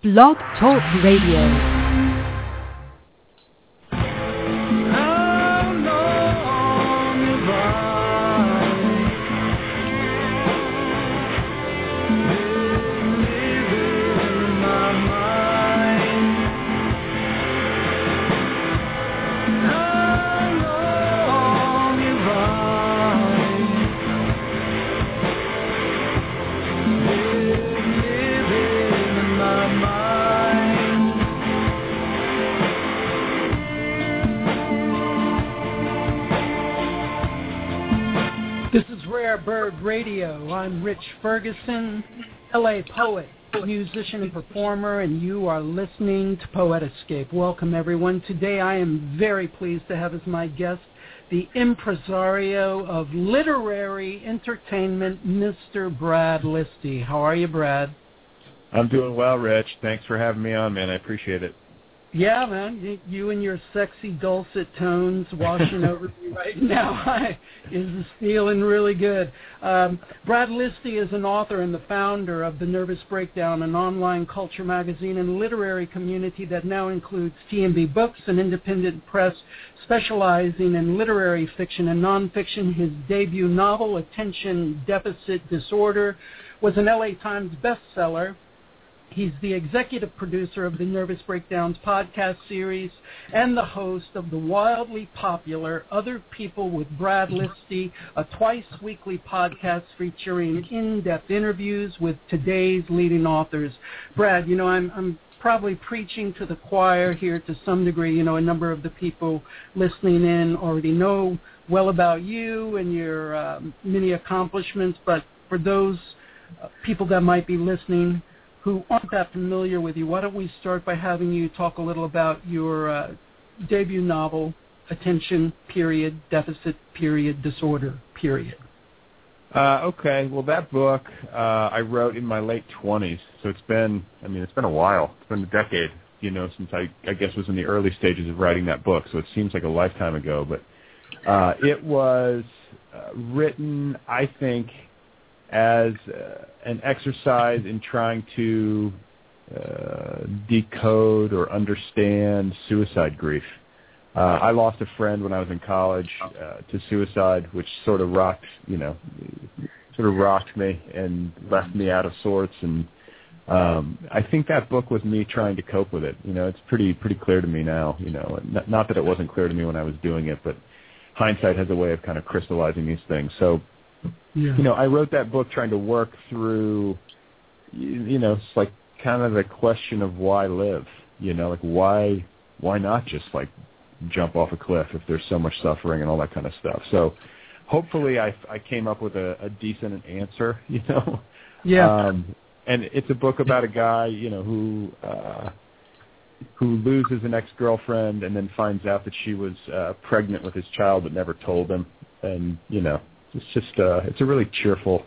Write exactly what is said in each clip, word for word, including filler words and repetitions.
Blog Talk Radio. This is Rare Bird Radio. I'm Rich Ferguson, L A poet, musician and performer, and you are listening to Poetascape. Welcome, everyone. Today I am very pleased to have as my guest the impresario of literary entertainment, Mister Brad Listi. How are you, Brad? I'm doing well, Rich. Thanks for having me on, man. I appreciate it. Yeah, man, you and your sexy dulcet tones washing over me right now is feeling really good. Um, Brad Listi is an author and the founder of The Nervous Breakdown, an online culture magazine and literary community that now includes T and B Books, an independent press specializing in literary fiction and nonfiction. His debut novel, Attention Deficit Disorder, was an L A Times bestseller. He's the executive producer of the Nervous Breakdowns podcast series and the host of the wildly popular Other People with Brad Listi, a twice-weekly podcast featuring in-depth interviews with today's leading authors. Brad, you know, I'm, I'm probably preaching to the choir here to some degree. You know, a number of the people listening in already know well about you and your um, many accomplishments, but for those uh, people that might be listening who aren't that familiar with you, why don't we start by having you talk a little about your uh, debut novel, Attention, period, Deficit, period, Disorder, period. Uh, okay, well, that book uh, I wrote in my late twenties, so it's been, I mean, it's been a while. It's been a decade, you know, since I, I guess, was in the early stages of writing that book, so it seems like a lifetime ago. But uh, it was uh, written, I think, as uh, an exercise in trying to uh, decode or understand suicide grief. Uh, I lost a friend when I was in college uh, to suicide, which sort of rocked, you know, sort of rocked me and left me out of sorts. And um, I think that book was me trying to cope with it. You know, it's pretty pretty clear to me now. You know, not, not that it wasn't clear to me when I was doing it, but hindsight has a way of kind of crystallizing these things. So. Yeah. You know, I wrote that book trying to work through, you know, it's like kind of the question of why live, you know, like why why not just like jump off a cliff if there's so much suffering and all that kind of stuff. So hopefully I, I came up with a, a decent answer, you know. Yeah. Um, and it's a book about a guy, you know, who uh, who loses an ex-girlfriend and then finds out that she was uh, pregnant with his child but never told him. And, you know, It's just, uh, it's a really cheerful,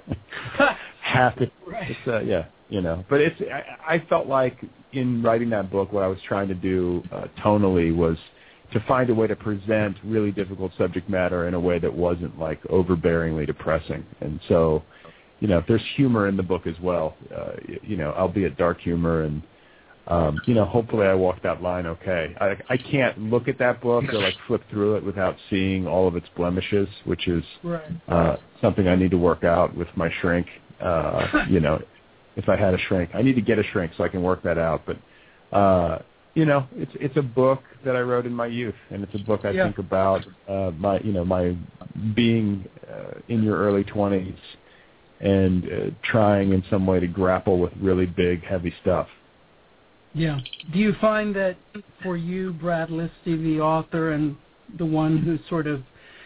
happy, right. it's, uh, yeah, you know. But it's, I, I felt like in writing that book, what I was trying to do uh, tonally was to find a way to present really difficult subject matter in a way that wasn't like overbearingly depressing. And so, you know, there's humor in the book as well, uh, you know, albeit dark humor. And, um, you know, hopefully I walked that line okay. I, I can't look at that book or like flip through it without seeing all of its blemishes, which is right. uh, something I need to work out with my shrink. Uh, you know, if I had a shrink, I need to get a shrink so I can work that out. But, uh, you know, it's it's a book that I wrote in my youth, and it's a book I yeah. think about uh, my, you know, my being uh, in your early twenties and uh, trying in some way to grapple with really big, heavy stuff. Yeah. Do you find that for you, Brad Listi, the author and the one who sort of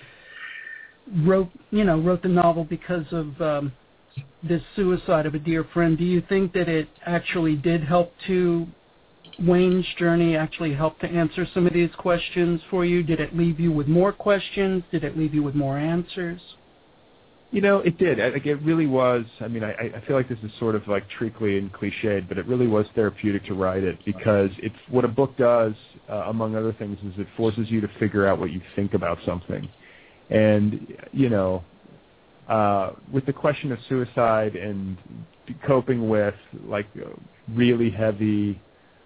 wrote, you know, wrote the novel because of um, this suicide of a dear friend, do you think that it actually did help to, Wayne's journey actually helped to answer some of these questions for you? Did it leave you with more questions? Did it leave you with more answers? You know, it did. I, like, it really was. I mean, I, I feel like this is sort of like treacly and cliched, but it really was therapeutic to write it because it's what a book does, uh, among other things, is it forces you to figure out what you think about something. And, you know, uh, with the question of suicide and coping with like really heavy,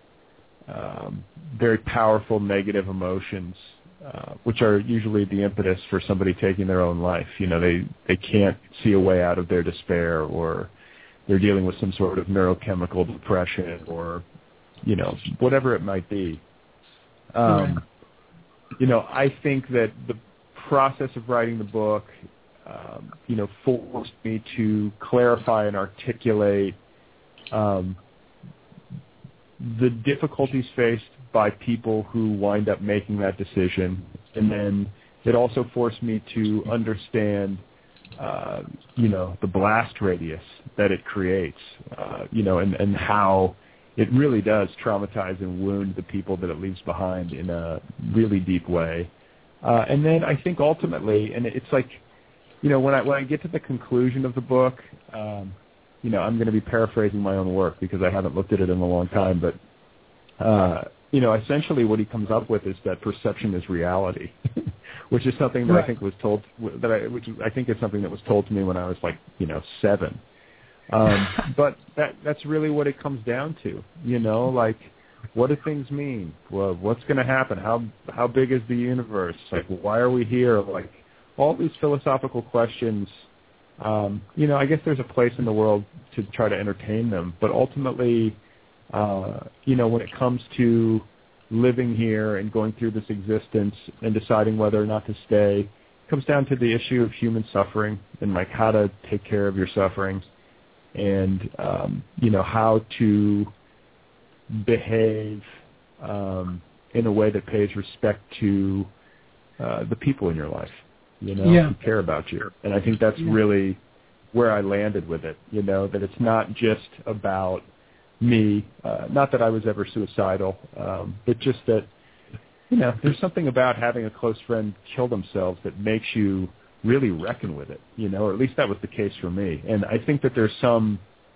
um, very powerful negative emotions, uh, which are usually the impetus for somebody taking their own life. You know, they, they can't see a way out of their despair, or they're dealing with some sort of neurochemical depression, or, you know, whatever it might be. Um, right. You know, I think that the process of writing the book, um, you know, forced me to clarify and articulate um, the difficulties faced by people who wind up making that decision. And then it also forced me to understand, uh, you know, the blast radius that it creates, uh, you know, and, and how it really does traumatize and wound the people that it leaves behind in a really deep way. Uh, and then I think ultimately, and it's like, you know, when I when I get to the conclusion of the book, um, you know, I'm going to be paraphrasing my own work because I haven't looked at it in a long time, but, uh, you know, essentially what he comes up with is that perception is reality, which is something that right. I think was told, that I, which I think is something that was told to me when I was like, you know, seven. Um, but that that's really what it comes down to, you know, like, what do things mean? Well, what's going to happen? How how big is the universe? Like, why are we here? Like, all these philosophical questions, um, you know, I guess there's a place in the world to try to entertain them. But ultimately, uh, you know, when it comes to living here and going through this existence and deciding whether or not to stay, it comes down to the issue of human suffering and, like, how to take care of your suffering and, um, you know, how to behave um, in a way that pays respect to uh, the people in your life, you know, yeah. who care about you. And I think that's yeah. really where I landed with it, you know, that it's not just about me, uh, not that I was ever suicidal, um, but just that, you know, there's something about having a close friend kill themselves that makes you really reckon with it, you know, or at least that was the case for me. And I think that there's some,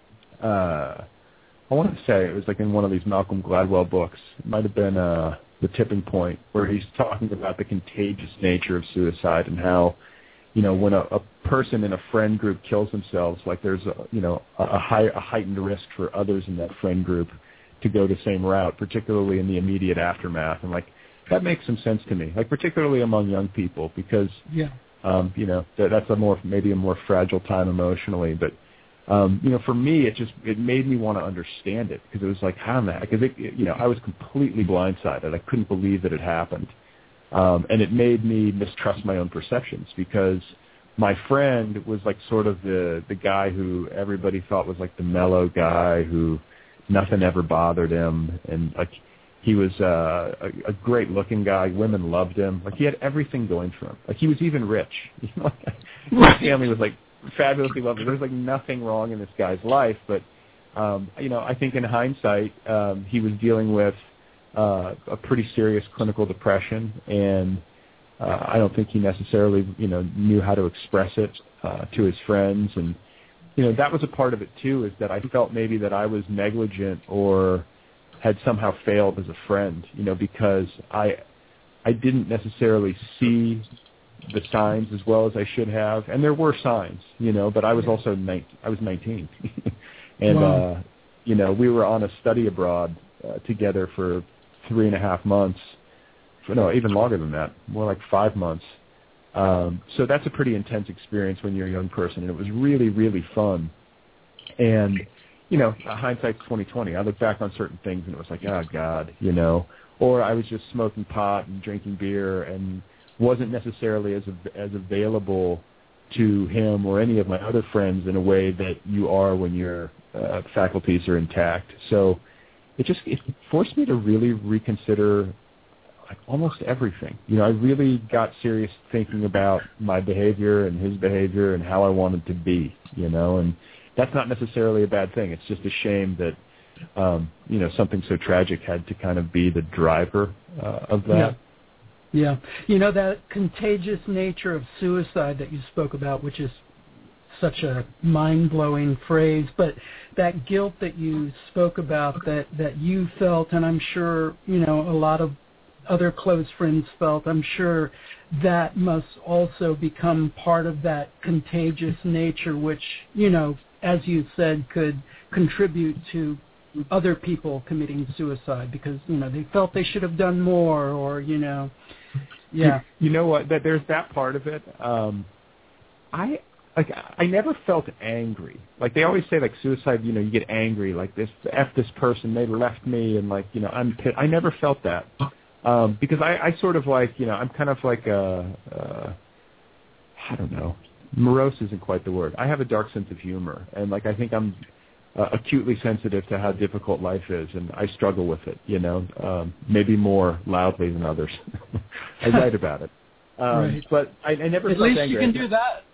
uh, I want to say it was like in one of these Malcolm Gladwell books. It might have been uh, The Tipping Point, where he's talking about the contagious nature of suicide and how, you know, when a, a person in a friend group kills themselves, like there's a, you know, a, high, a heightened risk for others in that friend group to go the same route, particularly in the immediate aftermath. And like that makes some sense to me, like particularly among young people, because yeah. um, you know, that, that's a more maybe a more fragile time emotionally, but. Um, you know, for me, it just it made me want to understand it because it was like, how in the heck? Because it, it, you know, I was completely blindsided. I couldn't believe that it happened, um, and it made me mistrust my own perceptions because my friend was like sort of the the guy who everybody thought was like the mellow guy who nothing ever bothered him, and like he was uh, a, a great looking guy. Women loved him. Like he had everything going for him. Like he was even rich. You know, like, his family was like. Fabulously lovely. There's like nothing wrong in this guy's life, but um, you know, I think in hindsight, um, he was dealing with uh, a pretty serious clinical depression, and uh, I don't think he necessarily, you know, knew how to express it uh, to his friends, and you know, that was a part of it too. Is that I felt maybe that I was negligent or had somehow failed as a friend, you know, because I I didn't necessarily see the signs as well as I should have, and there were signs, you know, but I was also nineteen, I was nineteen, and wow. uh, you know, we were on a study abroad uh, together for three and a half months, for, no, even longer than that, more like five months. Um, so that's a pretty intense experience when you're a young person, and it was really, really fun. And you know, hindsight's twenty twenty. I look back on certain things, and it was like, oh God, you know, or I was just smoking pot and drinking beer and wasn't necessarily as as available to him or any of my other friends in a way that you are when your uh, faculties are intact. So it just it forced me to really reconsider like almost everything. You know, I really got serious thinking about my behavior and his behavior and how I wanted to be, you know, and that's not necessarily a bad thing. It's just a shame that, um, you know, something so tragic had to kind of be the driver uh, of that. Yeah. Yeah. You know, that contagious nature of suicide that you spoke about, which is such a mind-blowing phrase, but that guilt that you spoke about that, that you felt, and I'm sure, you know, a lot of other close friends felt. I'm sure that must also become part of that contagious nature, which, you know, as you said, could contribute to other people committing suicide because, you know, they felt they should have done more or, you know, yeah. You, you know what? That there's that part of it. Um, I like I never felt angry. Like they always say, like suicide, you know, you get angry, like this F this person, they left me, and like, you know, I'm pissed. I never felt that um, because I, I sort of like, you know, I'm kind of like a, uh, I don't know, morose isn't quite the word. I have a dark sense of humor, and like I think I'm uh, acutely sensitive to how difficult life is, and I struggle with it. You know, um, maybe more loudly than others. I write about it, um, right. But I, I never. At felt least angry. you can do that.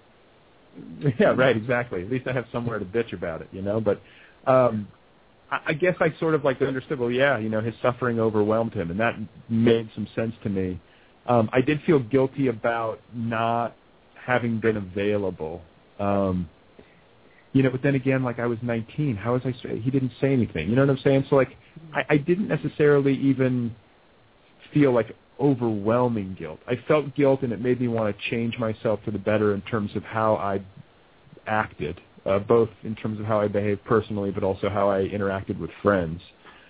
Yeah, right, exactly. At least I have somewhere to bitch about it, you know. But um, I, I guess I sort of like understood, well, yeah, you know, his suffering overwhelmed him, and that made some sense to me. Um, I did feel guilty about not having been available. Um, you know, but then again, like I was nineteen. How was I? He didn't say anything. You know what I'm saying? So like, I, I didn't necessarily even feel like overwhelming guilt. I felt guilt, and it made me want to change myself for the better in terms of how I acted, uh, both in terms of how I behaved personally, but also how I interacted with friends.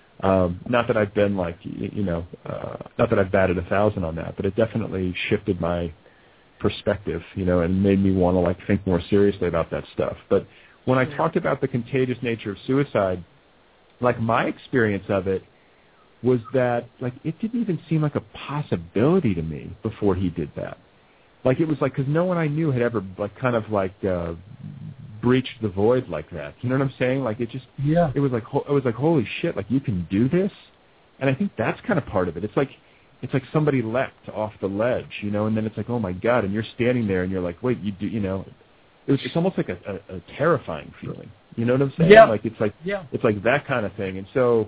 Um, not that I've been like, you know, uh, not that I've batted a thousand on that, but it definitely shifted my perspective, you know, and made me want to like think more seriously about that stuff. But when I talked about the contagious nature of suicide, like my experience of it was that, like, it didn't even seem like a possibility to me before he did that. Like, it was like, because no one I knew had ever, like, kind of, like, uh, breached the void like that. You know what I'm saying? Like, it just, yeah. it was like, it was like, holy shit, like, you can do this? And I think that's kind of part of it. It's like, it's like somebody leapt off the ledge, you know, and then it's like, oh, my God, and you're standing there, and you're like, wait, you do, you know, it was, it's almost like a, a, a terrifying feeling. You know what I'm saying? Yeah. Like, it's like, yeah. it's like that kind of thing. And so,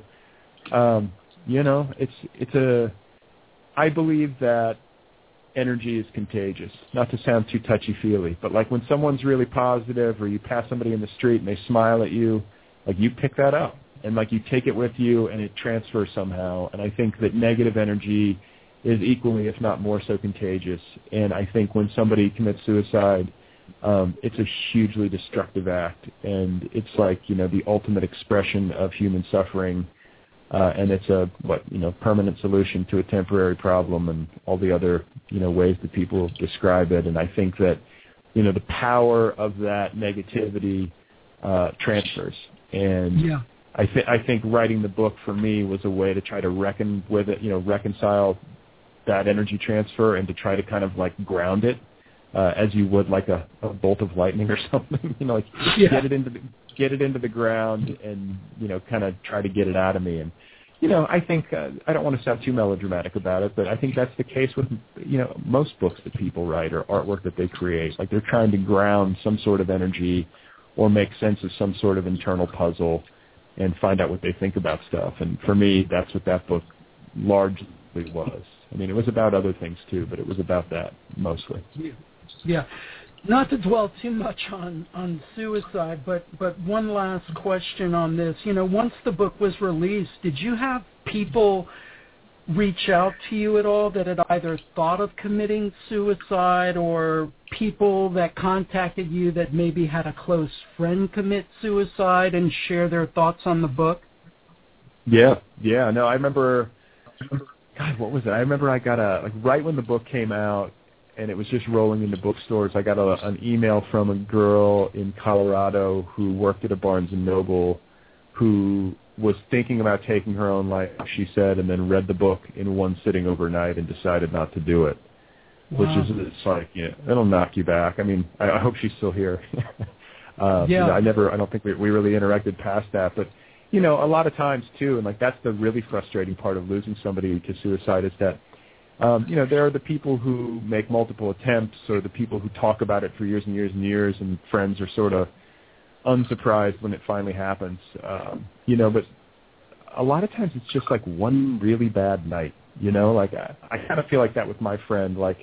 um, you know, it's it's a. I believe that energy is contagious. Not to sound too touchy-feely, but like when someone's really positive, or you pass somebody in the street and they smile at you, like you pick that up and like you take it with you and it transfers somehow. And I think that negative energy is equally, if not more so, contagious. And I think when somebody commits suicide, um, it's a hugely destructive act, and it's like, you know, the ultimate expression of human suffering. Uh, and it's a what you know permanent solution to a temporary problem, and all the other you know ways that people describe it. And I think that you know the power of that negativity uh, transfers. And yeah. I think I think writing the book for me was a way to try to reckon with it, you know, reconcile that energy transfer, and to try to kind of like ground it uh, as you would like a, a bolt of lightning or something. You know, like yeah. get it into the get it into the ground, and you know, kind of try to get it out of me. And you know, I think uh, I don't want to sound too melodramatic about it, but I think that's the case with you know most books that people write or artwork that they create. Like they're trying to ground some sort of energy, or make sense of some sort of internal puzzle, and find out what they think about stuff. And for me, that's what that book largely was. I mean, it was about other things too, but it was about that mostly. Yeah. yeah. Not to dwell too much on, on suicide, but, but one last question on this. You know, once the book was released, did you have people reach out to you at all that had either thought of committing suicide, or people that contacted you that maybe had a close friend commit suicide and share their thoughts on the book? Yeah, yeah. No, I remember, God, what was it? I remember I got a, like right when the book came out, and it was just rolling into bookstores, I got a, an email from a girl in Colorado who worked at a Barnes and Noble who was thinking about taking her own life, she said, and then read the book in one sitting overnight and decided not to do it. Wow. Which is, it's like, you know, it'll knock you back. I mean, I, I hope she's still here. uh, yeah. I never, I don't think we, we really interacted past that. But, you know, a lot of times, too, and like that's the really frustrating part of losing somebody to suicide is that, Um, you know, there are the people who make multiple attempts, or the people who talk about it for years and years and years, and friends are sort of unsurprised when it finally happens. Um, you know, but a lot of times it's just like one really bad night, you know? Like, I, I kind of feel like that with my friend. Like,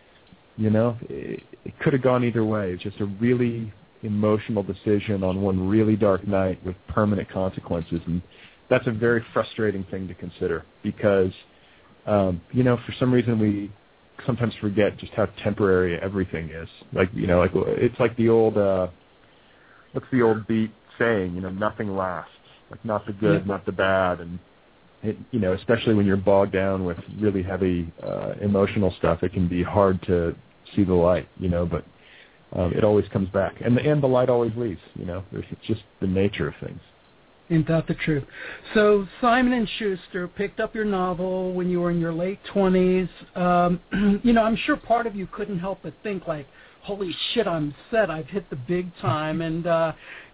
you know, it, it could have gone either way. It's just a really emotional decision on one really dark night with permanent consequences. And that's a very frustrating thing to consider, because um, you know, for some reason we sometimes forget just how temporary everything is. Like, you know, like it's like the old, uh, what's the old beat saying, you know, nothing lasts. Like not the good, yeah. not the bad. And, it, you know, especially when you're bogged down with really heavy uh, emotional stuff, it can be hard to see the light, you know, but um, it always comes back. And the, and the light always leaves, you know. It's just the nature of things. Isn't that the truth? So Simon and Schuster picked up your novel when you were in your late twenties. Um, you know, I'm sure part of you couldn't help but think like, holy shit, I'm set. I've hit the big time. And uh,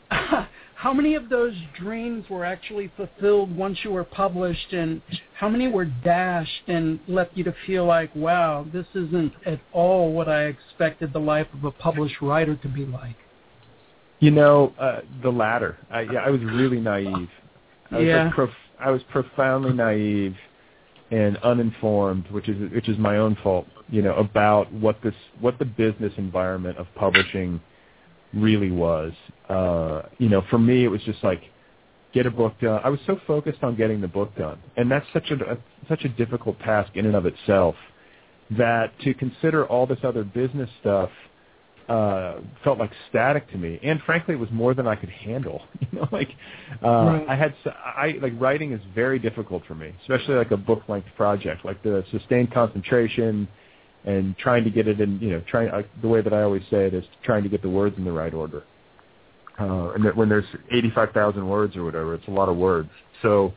how many of those dreams were actually fulfilled once you were published, and how many were dashed and left you to feel like, wow, this isn't at all what I expected the life of a published writer to be like? You know, uh, the latter. I, yeah, I was really naive. I was, yeah. like prof- I was profoundly naive and uninformed, which is which is my own fault. You know, about what this what the business environment of publishing really was. Uh, you know, for me, it was just like get a book done. I was so focused on getting the book done, and that's such a, a such a difficult task in and of itself. That to consider all this other business stuff. Uh, felt like static to me, and frankly, it was more than I could handle. You know, like uh, right. I had, I like writing is very difficult for me, especially like a book-length project, like the sustained concentration and trying to get it in. You know, trying uh, the way that I always say it is trying to get the words in the right order. Uh, and that when there's eighty-five thousand words or whatever, it's a lot of words. So,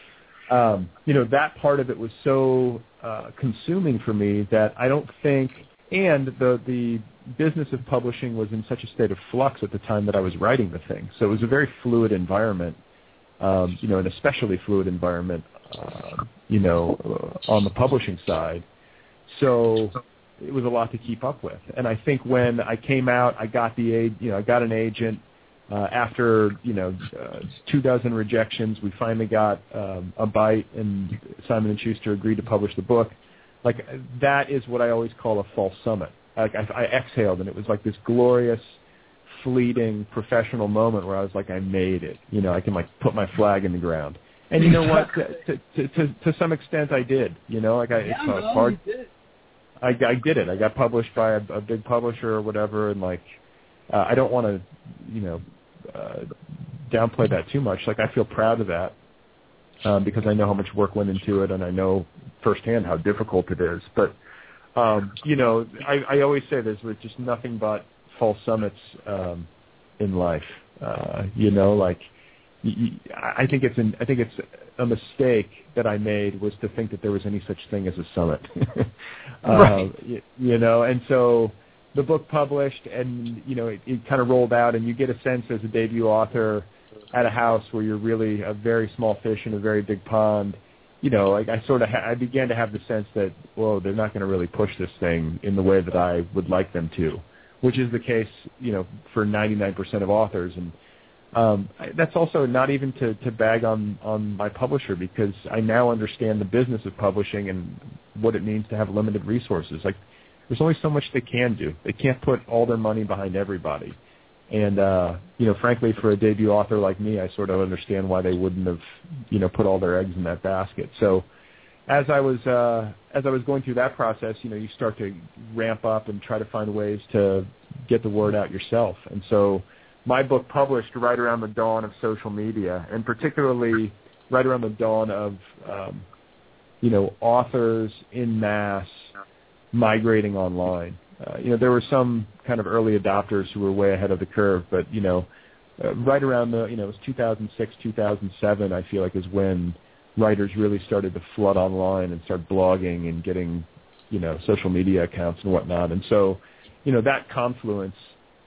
um, you know, that part of it was so uh, consuming for me that I don't think, and the the business of publishing was in such a state of flux at the time that I was writing the thing. So it was a very fluid environment, um, you know, an especially fluid environment, uh, you know, uh, on the publishing side. So it was a lot to keep up with. And I think when I came out, I got the, you know, I got an agent. Uh, after, you know, uh, two dozen rejections, we finally got um, a bite, and Simon and Schuster agreed to publish the book. Like, that is what I always call a false summit. Like I, I exhaled, and it was like this glorious, fleeting, professional moment where I was like, I made it. You know, I can like put my flag in the ground. And you know what? to, to, to, to some extent, I did. You know, like I, yeah, it's no, hard. You did. I, I did it. I got published by a, a big publisher or whatever, and like, uh, I don't want to, you know, uh, downplay that too much. Like I feel proud of that um, because I know how much work went into it, and I know firsthand how difficult it is. But Um, you know, I, I always say there's just nothing but false summits um, in life. Uh, you know, like y- y- I think it's an, I think it's a mistake that I made was to think that there was any such thing as a summit. uh, right. you, you know, and so the book published, and you know, it, it kind of rolled out, and you get a sense as a debut author at a house where you're really a very small fish in a very big pond. You know, like I sort of, ha- I began to have the sense that, whoa, they're not going to really push this thing in the way that I would like them to, which is the case, you know, for ninety-nine percent of authors. And um, I, that's also not even to, to bag on, on my publisher, because I now understand the business of publishing and what it means to have limited resources. Like, there's only so much they can do. They can't put all their money behind everybody. And, uh, you know, frankly, for a debut author like me, I sort of understand why they wouldn't have, you know, put all their eggs in that basket. So as I was uh, as I was going through that process, you know, you start to ramp up and try to find ways to get the word out yourself. And so my book published right around the dawn of social media, and particularly right around the dawn of, um, you know, authors en masse migrating online. Uh, you know, there were some kind of early adopters who were way ahead of the curve, but, you know, uh, right around the, you know, it was two thousand six, two thousand seven, I feel like, is when writers really started to flood online and start blogging and getting, you know, social media accounts and whatnot. And so, you know, that confluence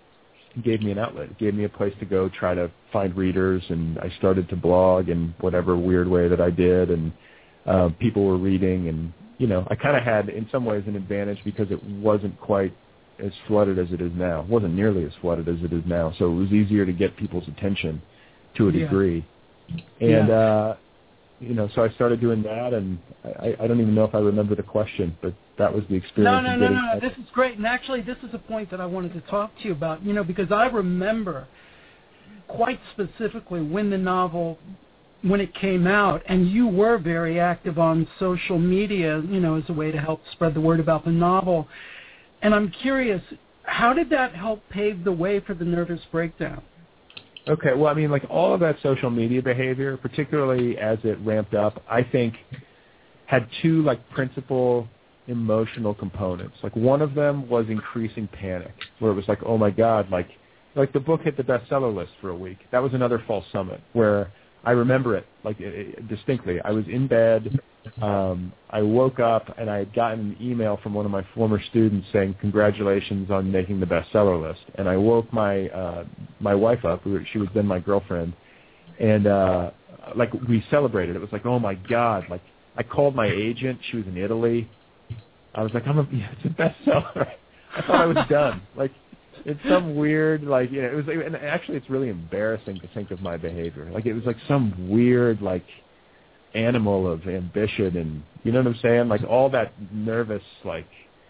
gave me an outlet. It gave me a place to go try to find readers, and I started to blog in whatever weird way that I did, and uh, people were reading, and you know, I kind of had, in some ways, an advantage because it wasn't quite as flooded as it is now. It wasn't nearly as flooded as it is now, so it was easier to get people's attention to a degree. Yeah. And, yeah. uh, you know, so I started doing that, and I, I don't even know if I remember the question, but that was the experience. No, no, of no, getting no, no. This is great. And actually, this is a point that I wanted to talk to you about, you know, because I remember quite specifically when the novel when it came out, and you were very active on social media, you know, as a way to help spread the word about the novel. And I'm curious, how did that help pave the way for the Nervous Breakdown? Okay, well, I mean, like all of that social media behavior, particularly as it ramped up, I think had two like principal emotional components. Like one of them was increasing panic, where it was like, oh my God, like like the book hit the bestseller list for a week. That was another false summit where I remember it like it, it, distinctly. I was in bed. Um, I woke up and I had gotten an email from one of my former students saying congratulations on making the bestseller list. And I woke my uh, my wife up. Who, she was then my girlfriend, and uh, like we celebrated. It was like, oh my God! Like I called my agent. She was in Italy. I was like, I'm a yeah, it's a bestseller. I thought I was done. Like it's some weird like you know it was and actually it's really embarrassing to think of my behavior. Like it was like some weird like animal of ambition, and you know what I'm saying, like all that nervous like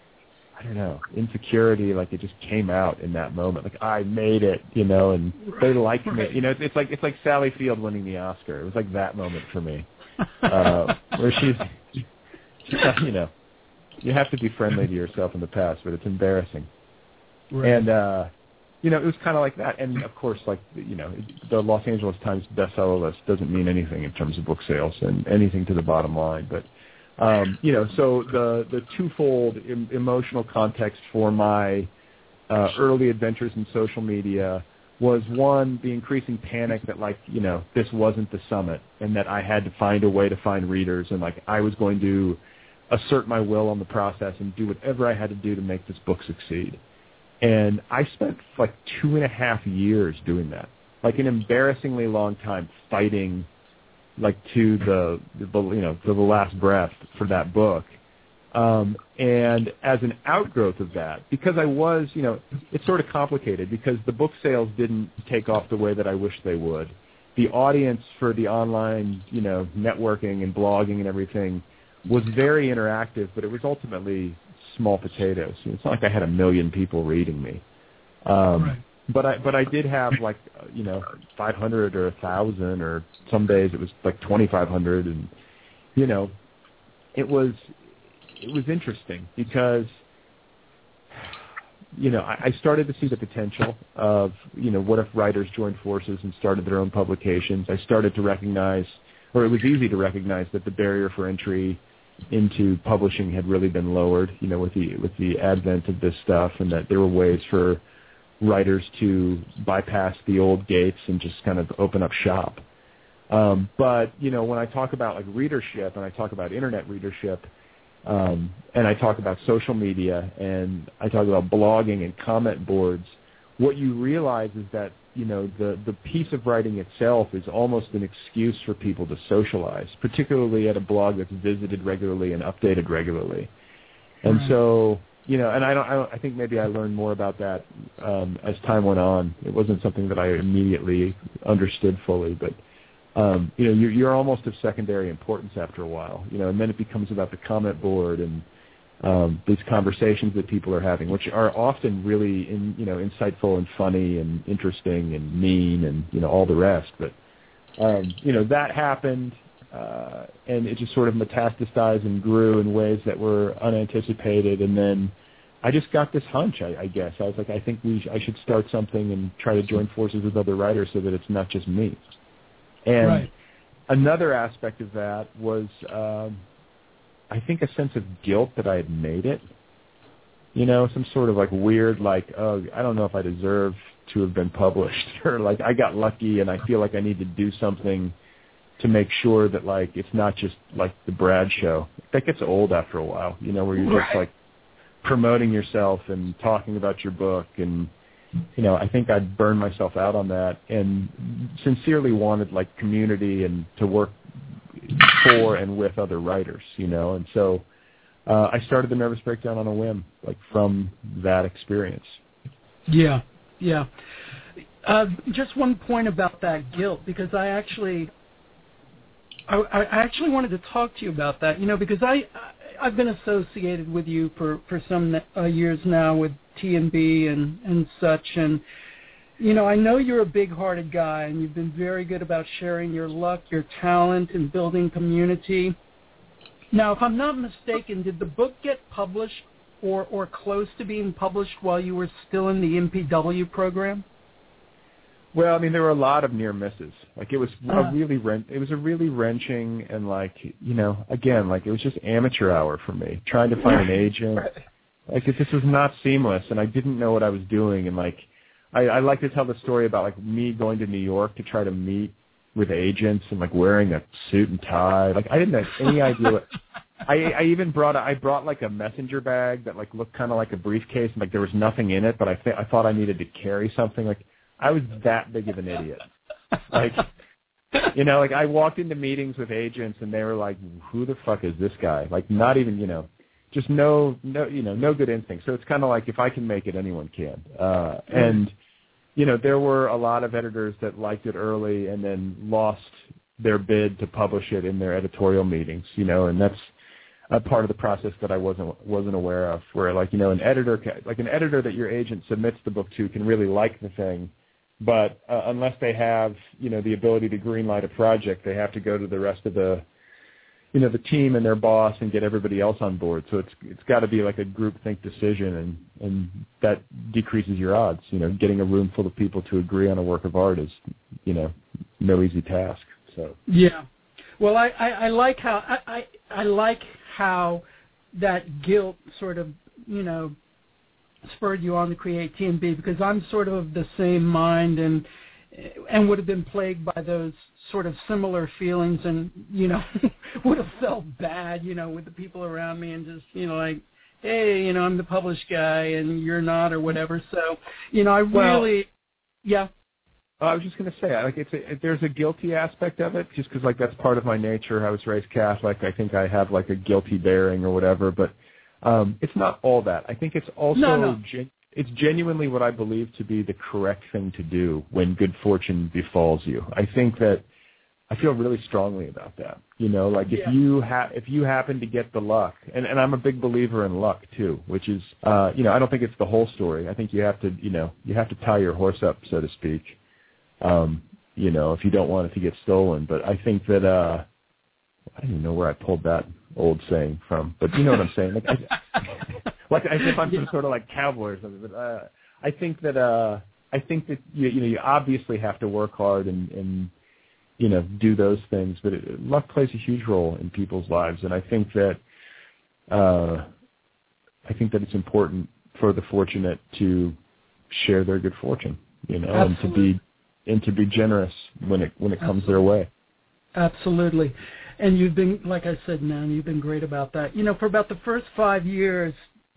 I don't know insecurity, like it just came out in that moment. Like I made it, you know, and they liked me. You know, it's, it's like it's like Sally Field winning the Oscar. It was like that moment for me, uh, where she's, she's you know, you have to be friendly to yourself in the past, but it's embarrassing. Right. And uh, you know, it was kind of like that. And, of course, like, you know, the Los Angeles Times bestseller list doesn't mean anything in terms of book sales and anything to the bottom line. But, um, you know, so the, the twofold em- emotional context for my uh, early adventures in social media was, one, the increasing panic that, like, you know, this wasn't the summit and that I had to find a way to find readers and, like, I was going to assert my will on the process and do whatever I had to do to make this book succeed. And I spent like two and a half years doing that, like an embarrassingly long time fighting, like to the, the you know to the last breath for that book. Um, and as an outgrowth of that, because I was, you know, it's sort of complicated because the book sales didn't take off the way that I wished they would. The audience for the online, you know, networking and blogging and everything was very interactive, but it was ultimately small potatoes. It's not like I had a million people reading me, um, right. but I but I did have like you know five hundred or a thousand, or some days it was like twenty-five hundred, and you know it was it was interesting because you know I, I started to see the potential of you know what if writers joined forces and started their own publications. I started to recognize, or it was easy to recognize, that the barrier for entry into publishing had really been lowered, you know, with the with the advent of this stuff, and that there were ways for writers to bypass the old gates and just kind of open up shop. Um, but you know, when I talk about like readership and I talk about internet readership, um, and I talk about social media and I talk about blogging and comment boards, what you realize is that you know the the piece of writing itself is almost an excuse for people to socialize, particularly at a blog that's visited regularly and updated regularly. And right. so, you know, and I don't, I don't, I think maybe I learned more about that um, as time went on. It wasn't something that I immediately understood fully, but um, you know, you're, you're almost of secondary importance after a while, you know, and then it becomes about the comment board and Um, these conversations that people are having, which are often really, in, you know, insightful and funny and interesting and mean and you know all the rest. But um, you know that happened, uh, and it just sort of metastasized and grew in ways that were unanticipated. And then I just got this hunch. I, I guess I was like, I think we sh- I should start something and try to join forces with other writers so that it's not just me. And right. another aspect of that was. Um, I think a sense of guilt that I had made it, you know, some sort of like weird, like, oh, I don't know if I deserve to have been published, or like I got lucky and I feel like I need to do something to make sure that like it's not just like the Brad show. That gets old after a while, you know, where you're right. just like promoting yourself and talking about your book, and you know, I think I'd burned myself out on that and sincerely wanted like community and to work for and with other writers, you know, and so uh, I started the Nervous Breakdown on a whim, like from that experience. Yeah, yeah. Uh, just one point about that guilt, because I actually, I, I actually wanted to talk to you about that, you know, because I, I've been associated with you for for some uh, years now with T and B and and such, and you know, I know you're a big-hearted guy, and you've been very good about sharing your luck, your talent, and building community. Now, if I'm not mistaken, did the book get published or, or close to being published while you were still in the M P W program? Well, I mean, there were a lot of near misses. Like, it was uh, a really wren- it was a really wrenching and, like, you know, again, like, it was just amateur hour for me, trying to find an agent. Like, it, this was not seamless, and I didn't know what I was doing. And, like, I, I like to tell the story about, like, me going to New York to try to meet with agents and, like, wearing a suit and tie. Like, I didn't have any idea what – I, I even brought – a, I brought, like, a messenger bag that, like, looked kind of like a briefcase, and, like, there was nothing in it, but I, th- I thought I needed to carry something. Like, I was that big of an idiot. Like, you know, like I walked into meetings with agents and they were like, who the fuck is this guy? Like not even, you know, just no, no, you know, no good instinct. So it's kind of like if I can make it, anyone can. Uh, and, you know, there were a lot of editors that liked it early and then lost their bid to publish it in their editorial meetings, you know, and that's a part of the process that I wasn't wasn't aware of where like, you know, an editor, like an editor that your agent submits the book to can really like the thing. But uh, unless they have, you know, the ability to greenlight a project, they have to go to the rest of the, you know, the team and their boss and get everybody else on board. So it's it's got to be like a groupthink decision, and, and that decreases your odds. You know, getting a room full of people to agree on a work of art is, you know, no easy task. So yeah, well, I, I, I like how I, I I like how that guilt sort of, you know, spurred you on to create T and B, because I'm sort of of the same mind and and would have been plagued by those sort of similar feelings, and, you know, would have felt bad, you know, with the people around me and just, you know, like, hey, you know, I'm the published guy and you're not or whatever. So, you know, I really, well, yeah. I was just going to say, like, it's a, there's a guilty aspect of it, just because, like, that's part of my nature. I was raised Catholic. I think I have, like, a guilty bearing or whatever, but Um, it's not all that. I think it's also no, no. Gen- it's genuinely what I believe to be the correct thing to do when good fortune befalls you. I think that I feel really strongly about that. You know, like if yeah. you ha- if you happen to get the luck, and, and I'm a big believer in luck too, which is, uh, you know, I don't think it's the whole story. I think you have to, you know, you have to tie your horse up, so to speak. Um, you know, if you don't want it to get stolen. But I think that uh, I don't even know where I pulled that old saying from, but you know what I'm saying. Like, I, like as if I'm some sort of like cowboy or something. But uh, I think that uh, I think that you, you know you obviously have to work hard and, and you know do those things, but it, luck plays a huge role in people's lives, and I think that uh, I think that it's important for the fortunate to share their good fortune, you know, Absolutely. and to be and to be generous when it when it comes Absolutely. their way. Absolutely. And you've been, like I said, man, you've been great about that. You know, for about the first five years,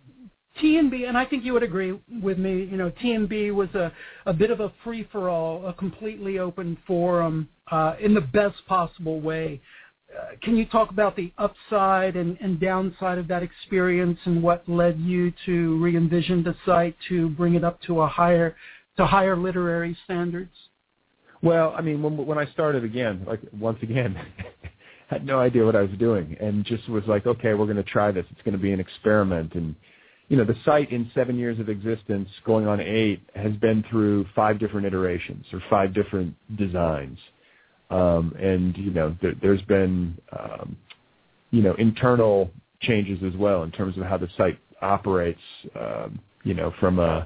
T and B, and I think you would agree with me, you know, T and B was a, a bit of a free-for-all, a completely open forum uh, in the best possible way. Uh, can you talk about the upside and, and downside of that experience and what led you to re-envision the site to bring it up to a higher, to higher literary standards? Well, I mean, when, when I started again, like once again, had no idea what I was doing, and just was like, okay, we're going to try this. It's going to be an experiment. And, you know, the site in seven years of existence, going on eight, has been through five different iterations or five different designs. Um, and, you know, there, there's been, um, you know, internal changes as well in terms of how the site operates, um, you know, from a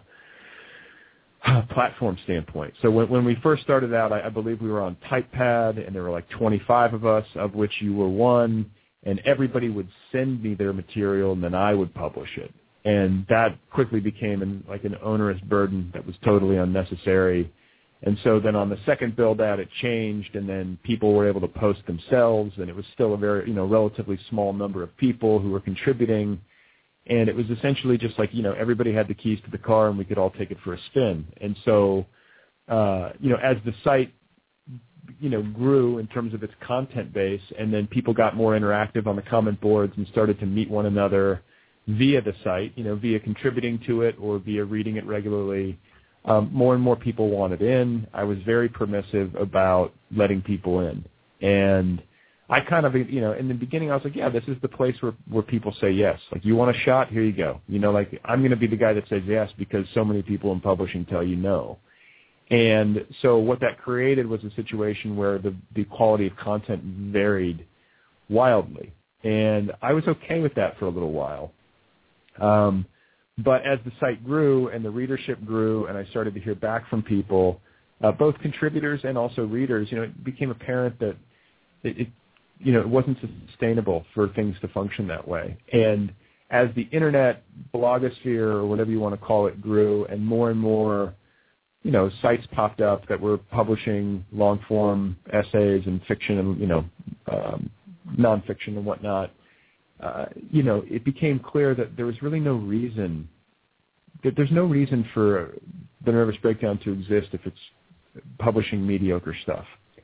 platform standpoint. So when, when we first started out, I, I believe we were on TypePad, and there were like twenty-five of us, of which you were one, and everybody would send me their material, and then I would publish it. And that quickly became an, like an onerous burden that was totally unnecessary. And so then on the second build-out, it changed, and then people were able to post themselves, and it was still a very, you know, relatively small number of people who were contributing. And it was essentially just like, you know, everybody had the keys to the car and we could all take it for a spin. And so, uh, you know, as the site, you know, grew in terms of its content base, and then people got more interactive on the comment boards and started to meet one another via the site, you know, via contributing to it or via reading it regularly, um, more and more people wanted in. I was very permissive about letting people in. And I kind of, you know, in the beginning, I was like, yeah, this is the place where, where people say yes. Like, you want a shot? Here you go. You know, like, I'm going to be the guy that says yes because so many people in publishing tell you no. And so what that created was a situation where the, the quality of content varied wildly. And I was okay with that for a little while. Um, but as the site grew and the readership grew and I started to hear back from people, uh, both contributors and also readers, you know, it became apparent that it, it, you know, it wasn't sustainable for things to function that way. And as the internet blogosphere or whatever you want to call it grew and more and more, you know, sites popped up that were publishing long-form essays and fiction and, you know, um, nonfiction and whatnot, uh, you know, it became clear that there was really no reason, that there's no reason for the Nervous Breakdown to exist if it's publishing mediocre stuff.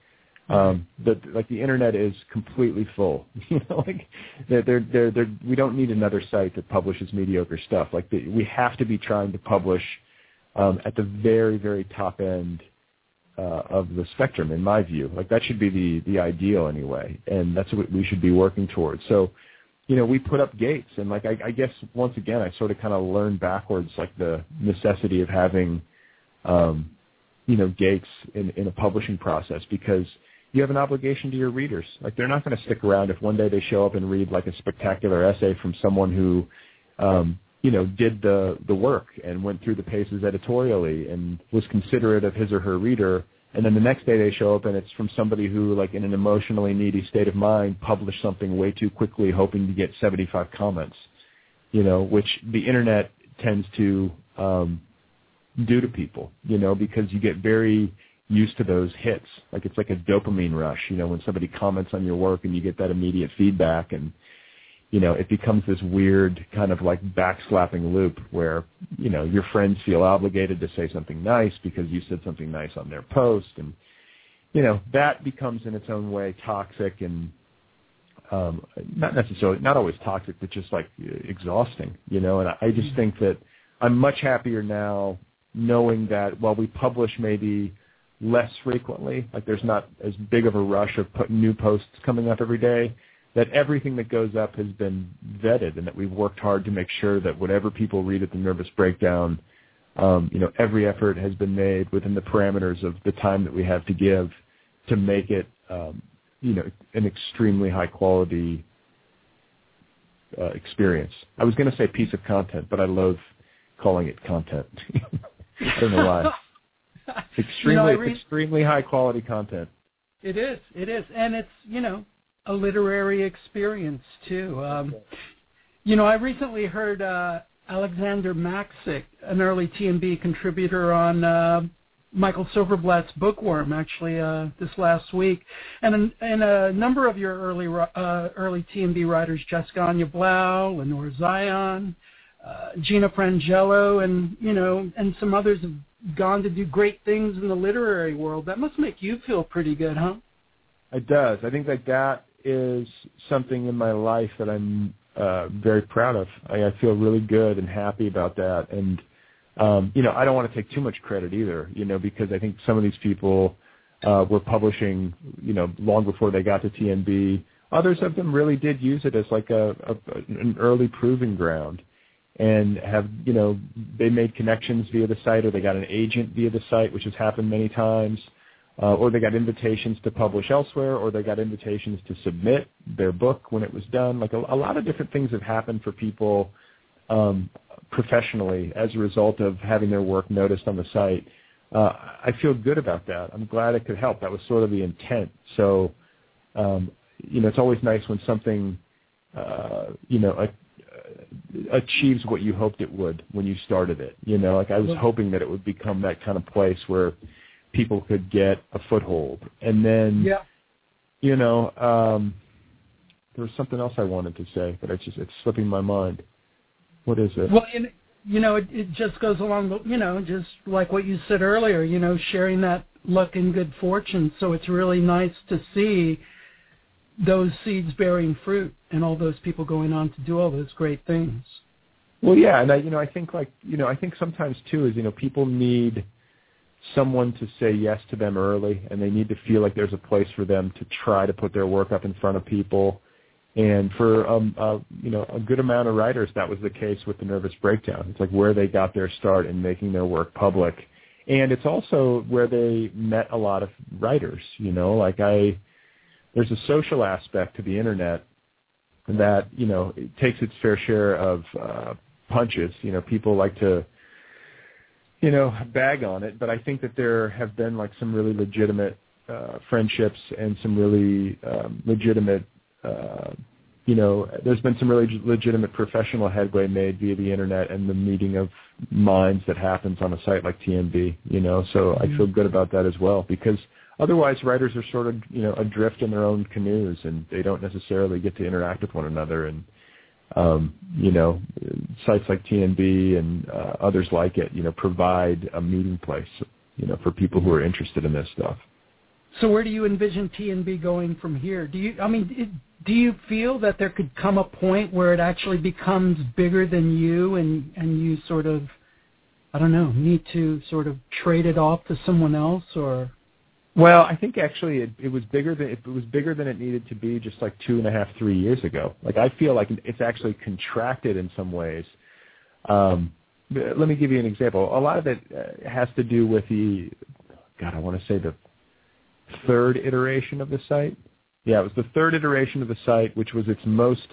Um, that like the internet is completely full, you know, like they're, they're, they're, they're, we don't need another site that publishes mediocre stuff. Like the, we have to be trying to publish Um, at the very, very top end uh, of the spectrum, in my view. Like that should be the, the ideal anyway, and that's what we should be working towards. So, you know, we put up gates, and like I, I guess once again, I sort of kind of learned backwards, like the necessity of having, um, you know, gates in, in a publishing process because you have an obligation to your readers. Like they're not going to stick around if one day they show up and read like a spectacular essay from someone who, um, you know, did the, the work and went through the paces editorially and was considerate of his or her reader. And then the next day they show up and it's from somebody who, like in an emotionally needy state of mind, published something way too quickly hoping to get seventy-five comments, you know, which the internet tends to um, do to people, you know, because you get very used to those hits. Like it's like a dopamine rush, you know, when somebody comments on your work and you get that immediate feedback and, you know, it becomes this weird kind of like backslapping loop where, you know, your friends feel obligated to say something nice because you said something nice on their post. And, you know, that becomes in its own way toxic and um, not necessarily, not always toxic, but just like exhausting, you know. And I just think that I'm much happier now knowing that while we publish maybe less frequently, like there's not as big of a rush of put new posts coming up every day, that everything that goes up has been vetted and that we've worked hard to make sure that whatever people read at the Nervous Breakdown, um, you know, every effort has been made within the parameters of the time that we have to give to make it, um, you know, an extremely high quality uh, experience. I was going to say piece of content, but I loathe calling it content. I don't know why. It's extremely, you know, read, it's extremely high quality content. It is. It is. And it's, you know, a literary experience too. Um, you know, I recently heard uh, Alexander Maxick, an early T M B contributor on uh, Michael Silverblatt's Bookworm, actually uh, this last week, and and a number of your early uh, early T M B writers, Jessica Anya Blau, Lenore Zion, uh, Gina Frangello, and you know, and some others have gone to do great things in the literary world. That must make you feel pretty good, huh? It does. I think that that is something in my life that I'm uh, very proud of. I, I feel really good and happy about that. And, um, you know, I don't want to take too much credit either, you know, because I think some of these people uh, were publishing, you know, long before they got to T M B. Others of them really did use it as like a, a an early proving ground and have, you know, they made connections via the site or they got an agent via the site, which has happened many times. Uh, or they got invitations to publish elsewhere, or they got invitations to submit their book when it was done. Like a, a lot of different things have happened for people um, professionally as a result of having their work noticed on the site. Uh, I feel good about that. I'm glad it could help. That was sort of the intent. So, um, you know, it's always nice when something, uh, you know, a, uh, achieves what you hoped it would when you started it. You know, like I was hoping that it would become that kind of place where people could get a foothold. And then, yeah. you know, um, there was something else I wanted to say, but it's just, it's slipping my mind. What is it? Well, you know, it, it just goes along, you know, just like what you said earlier, you know, sharing that luck and good fortune. So it's really nice to see those seeds bearing fruit and all those people going on to do all those great things. Well, yeah. And I, you know, I think like, you know, I think sometimes too is, you know, people need someone to say yes to them early, and they need to feel like there's a place for them to try to put their work up in front of people. And for um, uh, you know, a good amount of writers, that was the case with the Nervous Breakdown. It's like where they got their start in making their work public. And it's also where they met a lot of writers, you know, like I, there's a social aspect to the internet that, you know, it takes its fair share of uh, punches. You know, people like to, you know, bag on it, but I think that there have been like some really legitimate uh, friendships and some really um, legitimate, uh, you know, there's been some really legitimate professional headway made via the internet and the meeting of minds that happens on a site like T N B, you know, so mm-hmm. I feel good about that as well, because otherwise writers are sort of, you know, adrift in their own canoes and they don't necessarily get to interact with one another. And, um, you know, sites like T N B and uh, others like it, you know, provide a meeting place, you know, for people who are interested in this stuff. So where do you envision T N B going from here? Do you, I mean, it, do you feel that there could come a point where it actually becomes bigger than you and, and you sort of, I don't know, need to sort of trade it off to someone else or? Well, I think actually it, it was bigger than it was bigger than it needed to be just like two and a half, three years ago. Like I feel like it's actually contracted in some ways. Um, let me give you an example. A lot of it uh, has to do with the, God, I want to say the third iteration of the site. Yeah, it was the third iteration of the site, which was its most,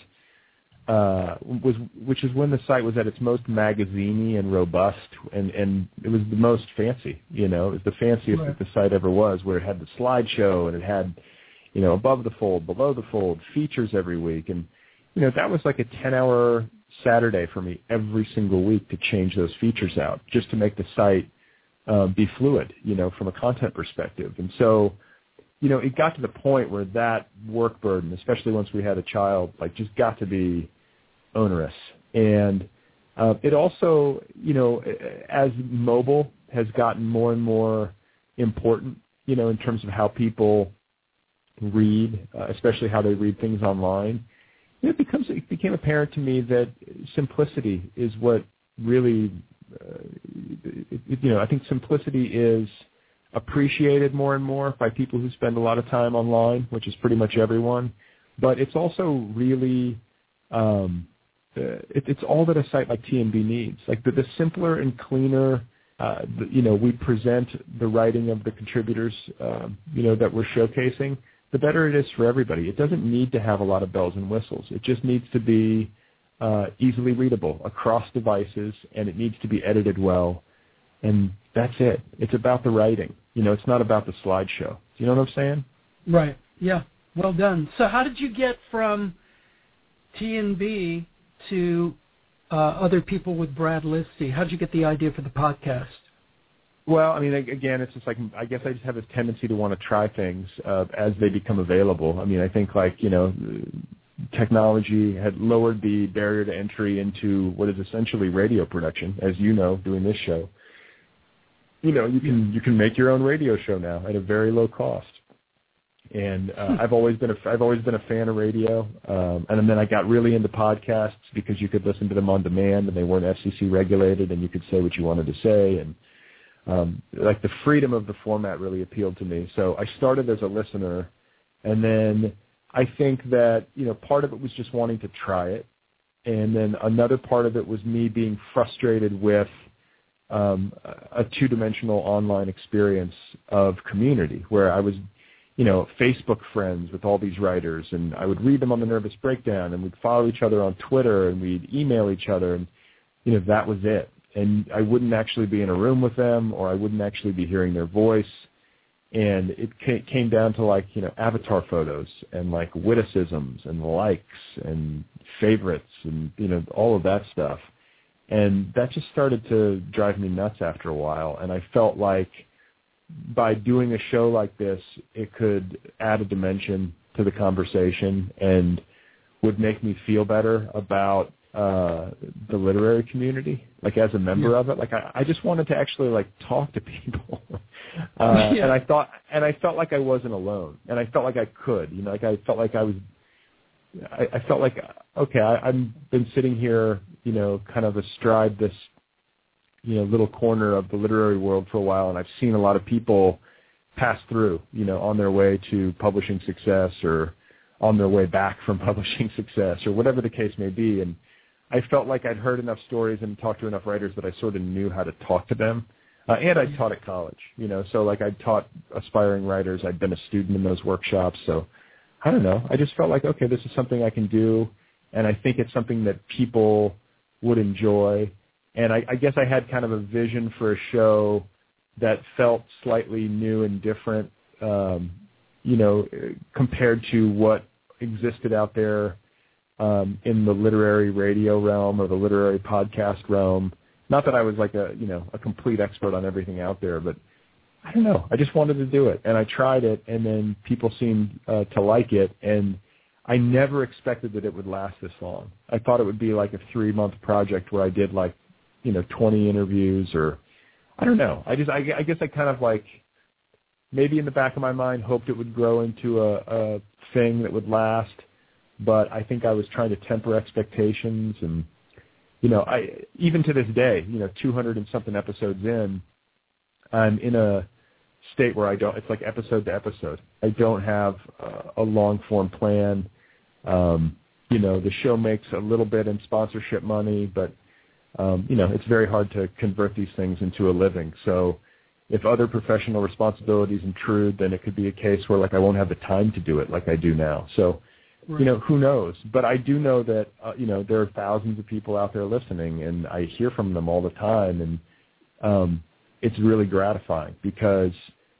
uh, was which is when the site was at its most magazine-y and robust, and, and it was the most fancy. You know, it was the fanciest right. that the site ever was, where it had the slideshow and it had, you know, above the fold, below the fold, features every week, and you know that was like a ten-hour Saturday for me every single week to change those features out, just to make the site uh, be fluid, you know, from a content perspective, and so. You know, it got to the point where that work burden, especially once we had a child, like just got to be onerous. And uh, it also, you know, as mobile has gotten more and more important, you know, in terms of how people read, uh, especially how they read things online, it becomes it became apparent to me that simplicity is what really, uh, it, you know, I think simplicity is appreciated more and more by people who spend a lot of time online, which is pretty much everyone. But it's also really, um, uh, it, it's all that a site like T N B needs. Like the, the simpler and cleaner, uh, the, you know, we present the writing of the contributors, um, you know, that we're showcasing, the better it is for everybody. It doesn't need to have a lot of bells and whistles. It just needs to be uh, easily readable across devices, and it needs to be edited well. And that's it. It's about the writing. You know, it's not about the slideshow. You know what I'm saying? Right. Yeah. Well done. So how did you get from T N B to uh, Other People with Brad Listi? How did you get the idea for the podcast? Well, I mean, again, it's just like, I guess I just have this tendency to want to try things uh, as they become available. I mean, I think like, you know, technology had lowered the barrier to entry into what is essentially radio production, as you know, doing this show. You know, you can you can make your own radio show now at a very low cost, and uh, I've always been a I've always been a fan of radio, um, and then I got really into podcasts because you could listen to them on demand and they weren't F C C regulated, and you could say what you wanted to say, and um, like the freedom of the format really appealed to me. So I started as a listener, and then I think that you know part of it was just wanting to try it, and then another part of it was me being frustrated with Um, a two-dimensional online experience of community where I was, you know, Facebook friends with all these writers, and I would read them on the Nervous Breakdown, and we'd follow each other on Twitter, and we'd email each other, and, you know, that was it. And I wouldn't actually be in a room with them, or I wouldn't actually be hearing their voice. And it came down to, like, you know, avatar photos and, like, witticisms and likes and favorites and, you know, all of that stuff. And that just started to drive me nuts after a while. And I felt like by doing a show like this, it could add a dimension to the conversation and would make me feel better about uh, the literary community, like as a member yeah. of it. Like I, I just wanted to actually like talk to people. uh, yeah. And I thought, and I felt like I wasn't alone. And I felt like I could, you know, like I felt like I was, I, I felt like, okay, I, I've been sitting here, you know, kind of astride this, you know, little corner of the literary world for a while, and I've seen a lot of people pass through, you know, on their way to publishing success or on their way back from publishing success or whatever the case may be. And I felt like I'd heard enough stories and talked to enough writers that I sort of knew how to talk to them Uh, and I taught at college, you know, so like I taught aspiring writers. I'd been a student in those workshops. So I don't know. I just felt like, okay, this is something I can do. And I think it's something that people would enjoy. And I, I guess I had kind of a vision for a show that felt slightly new and different, um, you know, compared to what existed out there um, in the literary radio realm or the literary podcast realm. Not that I was like a, you know, a complete expert on everything out there, but I don't know. I just wanted to do it, and I tried it, and then people seemed uh, to like it, and I never expected that it would last this long. I thought it would be like a three-month project where I did like, you know, twenty interviews or I don't know. I just, I, I guess I kind of like maybe in the back of my mind hoped it would grow into a, a thing that would last, but I think I was trying to temper expectations and, you know, I even to this day, you know, two hundred and something episodes in, I'm in a state where I don't, it's like episode to episode. I don't have uh, a long-form plan. Um, you know, the show makes a little bit in sponsorship money, but, um, you know, it's very hard to convert these things into a living. So if other professional responsibilities intrude, then it could be a case where, like, I won't have the time to do it like I do now. So, you know, who knows? But I do know that, uh, you know, there are thousands of people out there listening, and I hear from them all the time, and um, it's really gratifying because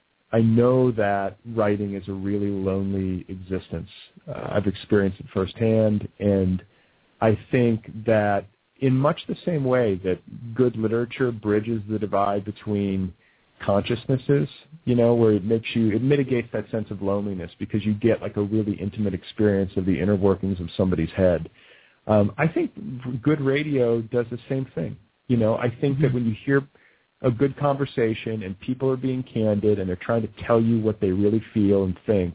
I know that writing is a really lonely existence. Uh, I've experienced it firsthand, and I think that in much the same way that good literature bridges the divide between consciousnesses, you know, where it makes you, it mitigates that sense of loneliness because you get like a really intimate experience of the inner workings of somebody's head. Um, I think good radio does the same thing. You know, I think mm-hmm. that when you hear a good conversation and people are being candid and they're trying to tell you what they really feel and think,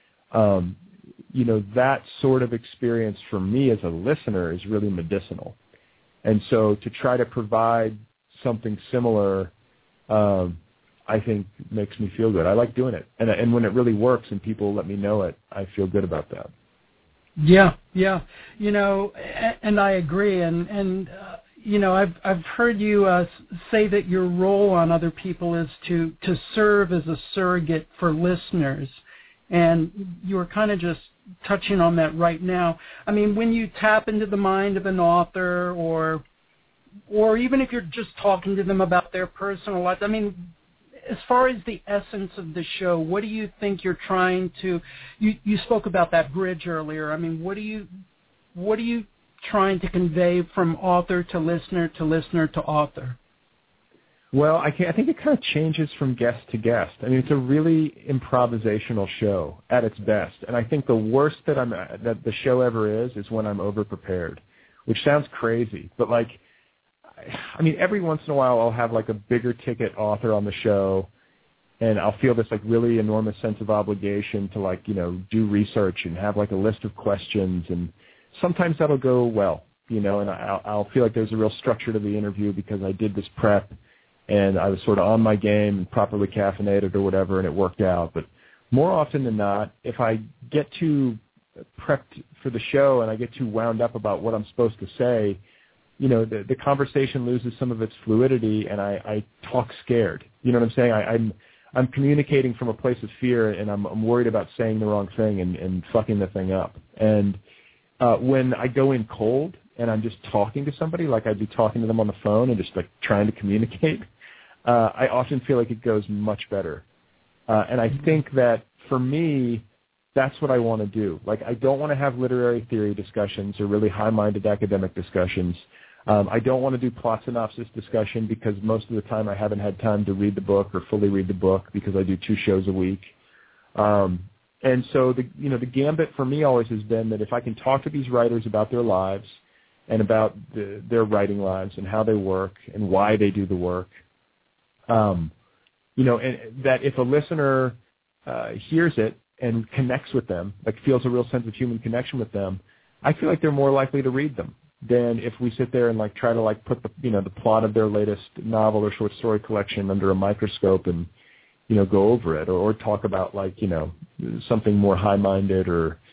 um, you know, that sort of experience for me as a listener is really medicinal. And so to try to provide something similar, um, I think makes me feel good. I like doing it. And, and when it really works and people let me know it, I feel good about that. Yeah, yeah. You know, and I agree. And, and uh, you know, I've I've heard you uh, say that your role on other people is to, to serve as a surrogate for listeners. And you were kind of just touching on that right now. I mean, when you tap into the mind of an author or or even if you're just talking to them about their personal life, I mean, as far as the essence of the show, what do you think you're trying to, you, you spoke about that bridge earlier. I mean, what do you, what are you trying to convey from author to listener to listener to author? Well, I, can, I think it kind of changes from guest to guest. I mean, it's a really improvisational show at its best. And I think the worst that I'm that the show ever is is when I'm overprepared, which sounds crazy. But, like, I mean, every once in a while I'll have, like, a bigger ticket author on the show, and I'll feel this, like, really enormous sense of obligation to, like, you know, do research and have, like, a list of questions. And sometimes that'll go well, you know, and I'll, I'll feel like there's a real structure to the interview because I did this prep and I was sort of on my game and properly caffeinated or whatever, and it worked out. But more often than not, if I get too prepped for the show and I get too wound up about what I'm supposed to say, you know, the, the conversation loses some of its fluidity, and I, I talk scared. You know what I'm saying? I, I'm I'm communicating from a place of fear, and I'm, I'm worried about saying the wrong thing and, and fucking the thing up. And uh, when I go in cold and I'm just talking to somebody, like I'd be talking to them on the phone and just like trying to communicate, uh, I often feel like it goes much better. Uh, and I think that for me, that's what I want to do. Like, I don't want to have literary theory discussions or really high-minded academic discussions. Um, I don't want to do plot synopsis discussion because most of the time I haven't had time to read the book or fully read the book because I do two shows a week. Um, and so the you know the gambit for me always has been that if I can talk to these writers about their lives and about the, their writing lives and how they work and why they do the work, um, you know, and that if a listener uh, hears it and connects with them, like feels a real sense of human connection with them, I feel like they're more likely to read them than if we sit there and like try to like put the you know the plot of their latest novel or short story collection under a microscope and you know go over it or, or talk about like you know something more high-minded or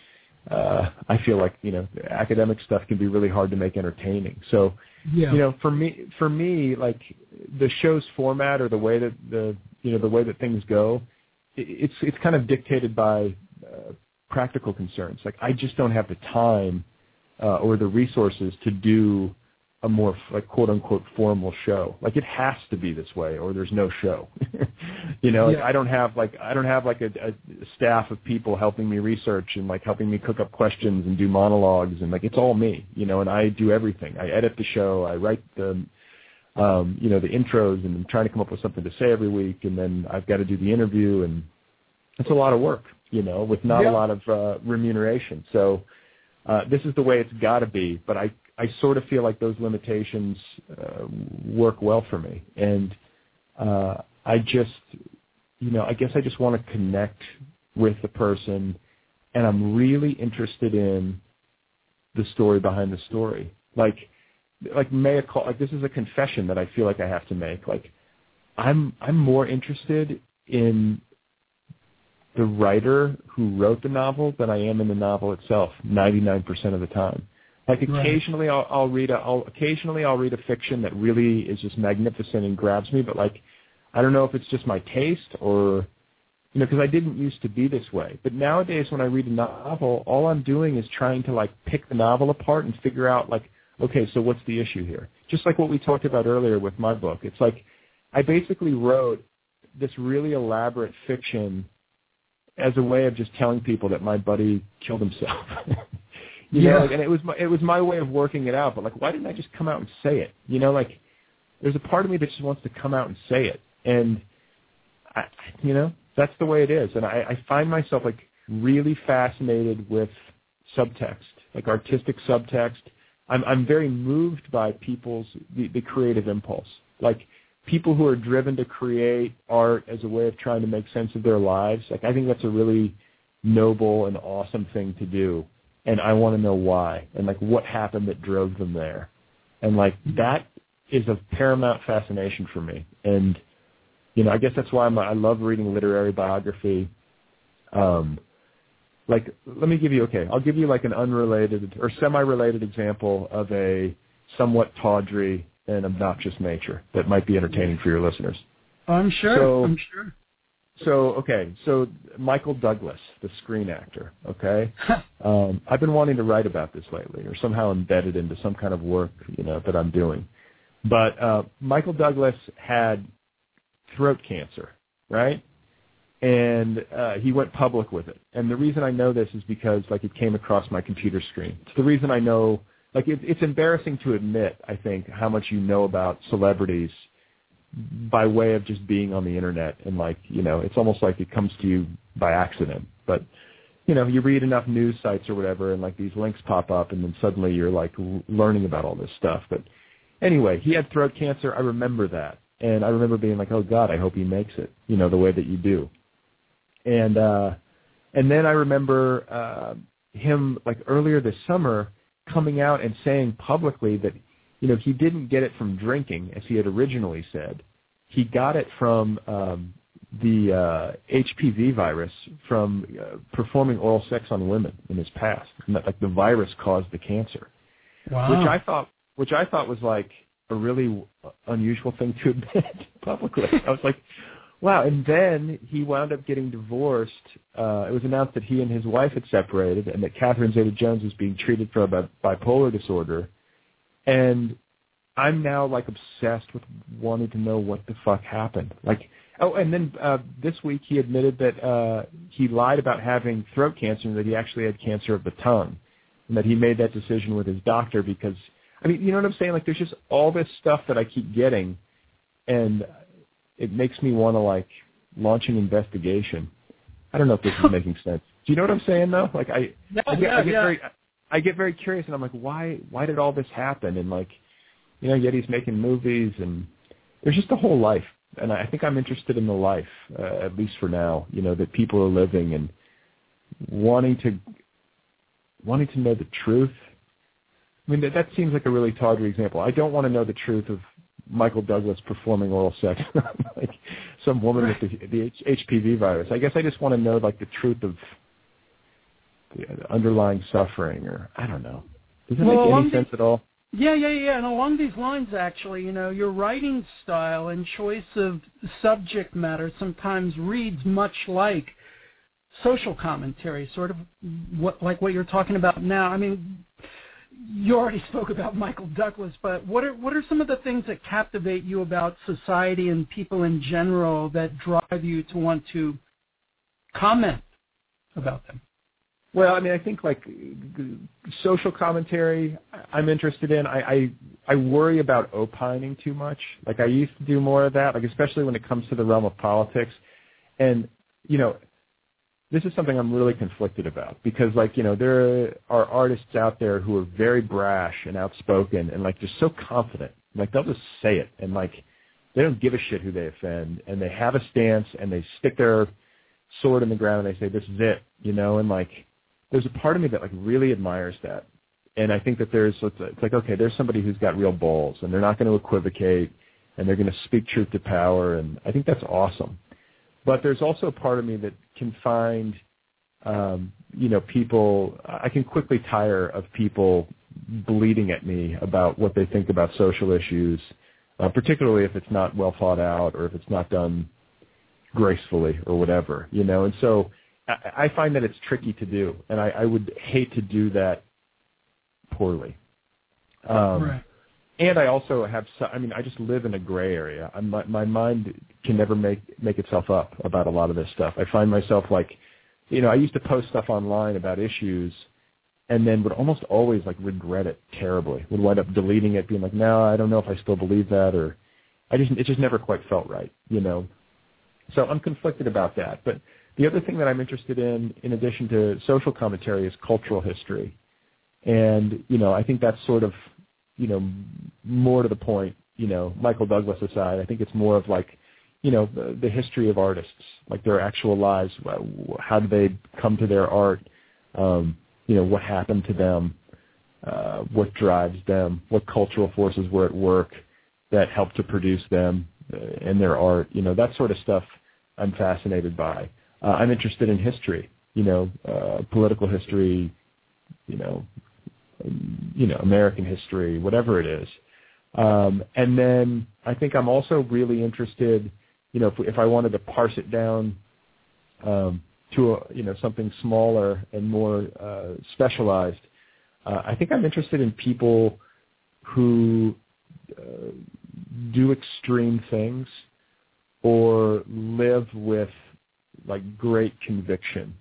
uh, I feel like, you know, academic stuff can be really hard to make entertaining. So, yeah. you know, for me, for me, like the show's format or the way that the, you know, the way that things go, it's, it's kind of dictated by uh, practical concerns. Like I just don't have the time uh, or the resources to do a more like quote unquote formal show. Like it has to be this way or there's no show. you know, yeah. like I don't have like I don't have like a, a staff of people helping me research and like helping me cook up questions and do monologues and like it's all me, you know, and I do everything. I edit the show, I write the um, you know, the intros and I'm trying to come up with something to say every week and then I've got to do the interview and it's a lot of work, you know, with not yeah. a lot of uh, remuneration. So uh, this is the way it's got to be, but I I sort of feel like those limitations uh, work well for me. And uh, I just, you know, I guess I just want to connect with the person, and I'm really interested in the story behind the story. Like, like may I call, like this is a confession that I feel like I have to make. Like, I'm I'm more interested in the writer who wrote the novel than I am in the novel itself, ninety-nine percent of the time. Like occasionally right. I'll, I'll read a, I'll, occasionally I'll read a fiction that really is just magnificent and grabs me, but like, I don't know if it's just my taste or, you know, because I didn't used to be this way. But nowadays when I read a novel, all I'm doing is trying to like pick the novel apart and figure out like, okay, so what's the issue here? Just like what we talked about earlier with my book. It's like, I basically wrote this really elaborate fiction as a way of just telling people that my buddy killed himself. You yeah. know, like, and it was my, it was my way of working it out. But like, why didn't I just come out and say it? You know, like, there's a part of me that just wants to come out and say it, and I, you know, that's the way it is. And I, I find myself like really fascinated with subtext, like artistic subtext. I'm I'm very moved by people's the, the creative impulse, like people who are driven to create art as a way of trying to make sense of their lives. Like I think that's a really noble and awesome thing to do. And I want to know why and like what happened that drove them there. And like that is of paramount fascination for me. And, you know, I guess that's why I'm, I love reading literary biography. Um, like, let me give you, okay, I'll give you like an unrelated or semi-related example of a somewhat tawdry and obnoxious nature that might be entertaining for your listeners. I'm sure. So, I'm sure. So, okay, so Michael Douglas, the screen actor, okay? um, I've been wanting to write about this lately or somehow embed it into some kind of work, you know, that I'm doing. But uh, Michael Douglas had throat cancer, right? And uh, he went public with it. And the reason I know this is because, like, it came across my computer screen. It's the reason I know, like, it, it's embarrassing to admit, I think, how much you know about celebrities by way of just being on the internet. And like, you know, it's almost like it comes to you by accident. But, you know, you read enough news sites or whatever and like these links pop up and then suddenly you're like learning about all this stuff. But anyway, he had throat cancer. I remember that. And I remember being like, oh God, I hope he makes it, you know, the way that you do. And, uh, and then I remember, uh, him like earlier this summer coming out and saying publicly that, you know, he didn't get it from drinking, as he had originally said. He got it from um, the uh, H P V virus from uh, performing oral sex on women in his past, and that, like the virus caused the cancer. Wow. Which I thought, which I thought was like a really unusual thing to admit publicly. I was like, wow. And then he wound up getting divorced. Uh, it was announced that he and his wife had separated, and that Catherine Zeta-Jones was being treated for a bipolar disorder. And I'm now, like, obsessed with wanting to know what the fuck happened. Like, oh, and then uh, this week he admitted that uh, he lied about having throat cancer and that he actually had cancer of the tongue, and that he made that decision with his doctor because, I mean, you know what I'm saying? Like, there's just all this stuff that I keep getting, and it makes me want to, like, launch an investigation. I don't know if this is making sense. Do you know what I'm saying, though? Like, I, yeah, I, get, yeah, I get yeah. very... I get very curious, and I'm like, why? Why did all this happen? And like, you know, yet he's making movies, and there's just a whole life. And I think I'm interested in the life, uh, at least for now. You know, that people are living and wanting to wanting to know the truth. I mean, that, that seems like a really tawdry example. I don't want to know the truth of Michael Douglas performing oral sex on like some woman with the, the H P V virus. I guess I just want to know like the truth of the underlying suffering, or I don't know. Does it well, make any sense the, at all? Yeah, yeah, yeah. And along these lines, actually, you know, your writing style and choice of subject matter sometimes reads much like social commentary, sort of what, like what you're talking about now. I mean, you already spoke about Michael Douglas, but what are what are some of the things that captivate you about society and people in general that drive you to want to comment about them? Well, I mean, I think like social commentary I'm interested in. I, I I worry about opining too much. Like I used to do more of that, like especially when it comes to the realm of politics. And, you know, this is something I'm really conflicted about because, like, you know, there are artists out there who are very brash and outspoken and, like, just so confident. Like, they'll just say it and, like, they don't give a shit who they offend. And they have a stance and they stick their sword in the ground and they say, this is it, you know, and, like, there's a part of me that, like, really admires that. And I think that there's, it's like, okay, there's somebody who's got real balls and they're not going to equivocate and they're going to speak truth to power. And I think that's awesome. But there's also a part of me that can find, um, you know, people, I can quickly tire of people bleating at me about what they think about social issues, uh, particularly if it's not well thought out or if it's not done gracefully or whatever, you know. And so I, I find that it's tricky to do, and I, I would hate to do that poorly. Um, right. And I also have, I mean, I just live in a gray area. I'm, my, my mind can never make make itself up about a lot of this stuff. I find myself like, you know, I used to post stuff online about issues and then would almost always like regret it terribly. Would wind up deleting it, being like, no, I don't know if I still believe that, or I just, it just never quite felt right, you know. So I'm conflicted about that. But the other thing that I'm interested in, in addition to social commentary, is cultural history. And, you know, I think that's sort of, you know, more to the point, you know, Michael Douglas aside, I think it's more of like, you know, the, the history of artists, like their actual lives. How did they come to their art? Um, you know, what happened to them? Uh, what drives them? What cultural forces were at work that helped to produce them and their art? You know, that sort of stuff I'm fascinated by. Uh, I'm interested in history, you know, uh, political history, you know, you know, American history, whatever it is. Um, and then I think I'm also really interested, you know, if, if I wanted to parse it down um, to, a, you know, something smaller and more uh, specialized, uh, I think I'm interested in people who uh, do extreme things or live with, like, great conviction.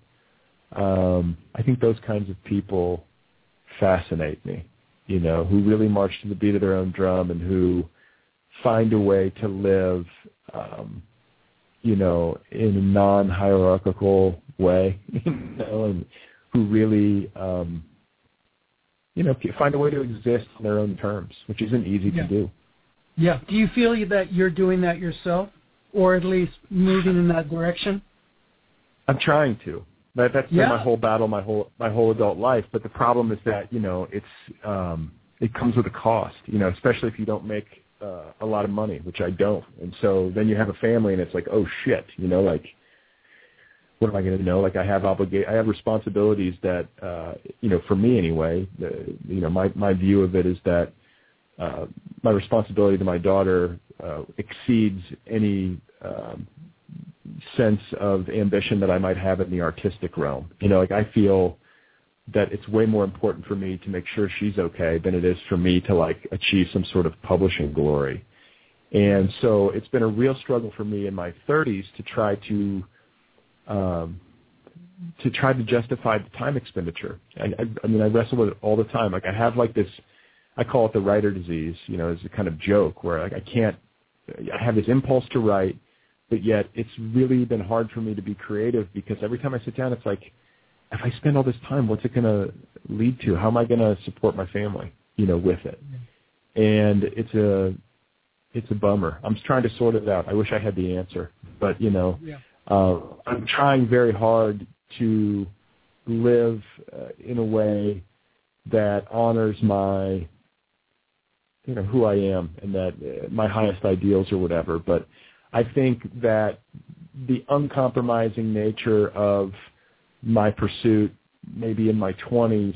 Um, I think those kinds of people fascinate me, you know, who really march to the beat of their own drum and who find a way to live, um, you know, in a non-hierarchical way, you know, and who really, um, you know, find a way to exist on their own terms, which isn't easy yeah. to do. Yeah. Do you feel that you're doing that yourself, or at least moving in that direction? I'm trying to. That, that's been yeah. my whole battle, my whole my whole adult life. But the problem is that, you know, it's um, it comes with a cost, you know, especially if you don't make uh, a lot of money, which I don't. And so then you have a family, and it's like, oh shit, you know, like, what am I going to know? Like, I have obligate, I have responsibilities that, uh, you know, for me anyway. The, you know, my my view of it is that uh, my responsibility to my daughter uh, exceeds any Um, sense of ambition that I might have in the artistic realm. You know, like, I feel that it's way more important for me to make sure she's okay than it is for me to, like, achieve some sort of publishing glory. And so it's been a real struggle for me in my thirties to try to um, to try to justify the time expenditure. I, I, I mean, I wrestle with it all the time. Like, I have, like, this, I call it the writer disease, you know, as a kind of joke where, like, I can't, I have this impulse to write, but yet it's really been hard for me to be creative because every time I sit down, it's like, if I spend all this time, what's it going to lead to? How am I going to support my family, you know, with it? And it's a, it's a bummer. I'm trying to sort it out. I wish I had the answer, but, you know, yeah. uh, I'm trying very hard to live uh, in a way that honors my, you know, who I am and that uh, my highest ideals or whatever. But I think that the uncompromising nature of my pursuit maybe in my twenties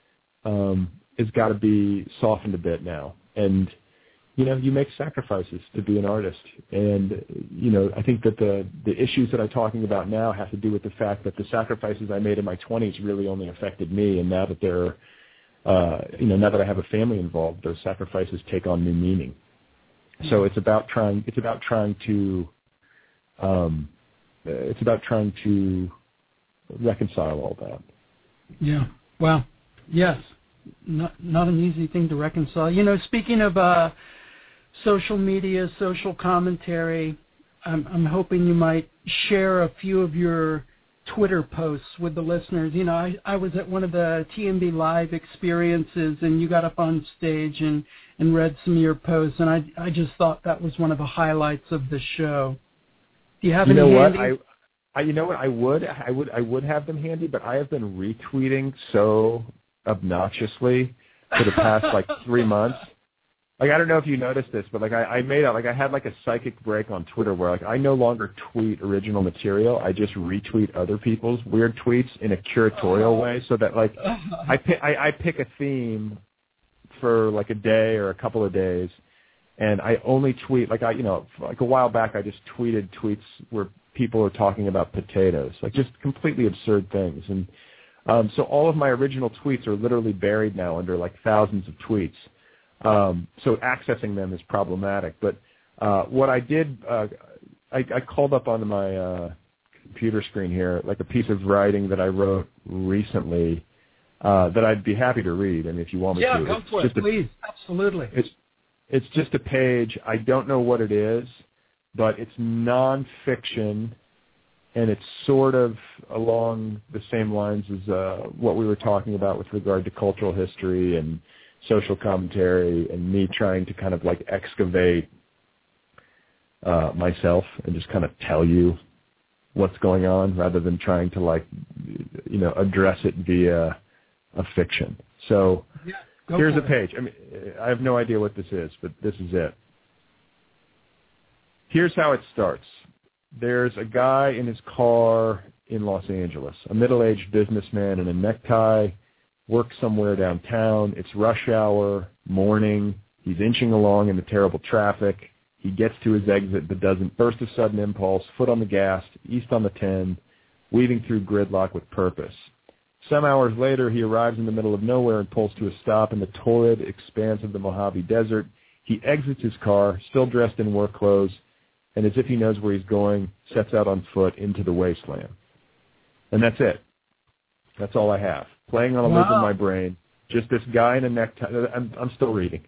um, has got to be softened a bit now. And, you know, you make sacrifices to be an artist. And, you know, I think that the, the issues that I'm talking about now have to do with the fact that the sacrifices I made in my twenties really only affected me. And now that they're, uh, you know, now that I have a family involved, those sacrifices take on new meaning. So it's about trying, it's about trying to, um, it's about trying to reconcile all that. Yeah. Well, yes. Not, not an easy thing to reconcile. You know, speaking of uh, social media, social commentary, I'm, I'm hoping you might share a few of your Twitter posts with the listeners. You know, I, I was at one of the T M B Live experiences, and you got up on stage and, and read some of your posts, and I, I just thought that was one of the highlights of the show. Do you have you any know handy? what? I, I, you know what? I would, I would, I would have them handy, but I have been retweeting so obnoxiously for the past like three months. Like, I don't know if you noticed this, but like I, I made out like I had like a psychic break on Twitter where like I no longer tweet original material. I just retweet other people's weird tweets in a curatorial way, so that like I pick I, I pick a theme for like a day or a couple of days, and I only tweet like I you know like a while back I just tweeted tweets where people are talking about potatoes, like just completely absurd things. And Um, so all of my original tweets are literally buried now under like thousands of tweets. Um, so accessing them is problematic. But uh, what I did, uh, I, I called up onto my uh, computer screen here like a piece of writing that I wrote recently uh, that I'd be happy to read. And if you want me yeah, to, go it's for just it, a, please. Absolutely. It's it's just a page. I don't know what it is, but it's nonfiction. And it's sort of along the same lines as uh, what we were talking about with regard to cultural history and social commentary, and me trying to kind of like excavate uh, myself and just kind of tell you what's going on rather than trying to like, you know, address it via a fiction. So yeah, here's a page. I mean, I have no idea what this is, but this is it. Here's how it starts. There's a guy in his car in Los Angeles, a middle-aged businessman in a necktie, works somewhere downtown. It's rush hour, morning. He's inching along in the terrible traffic. He gets to his exit but doesn't. Burst of sudden impulse, foot on the gas, east on the ten, weaving through gridlock with purpose. Some hours later, he arrives in the middle of nowhere and pulls to a stop in the torrid expanse of the Mojave Desert. He exits his car, still dressed in work clothes, and as if he knows where he's going, sets out on foot into the wasteland. And that's it. That's all I have. Playing on a wow. loop in my brain, just this guy in a necktie. I'm, I'm still reading.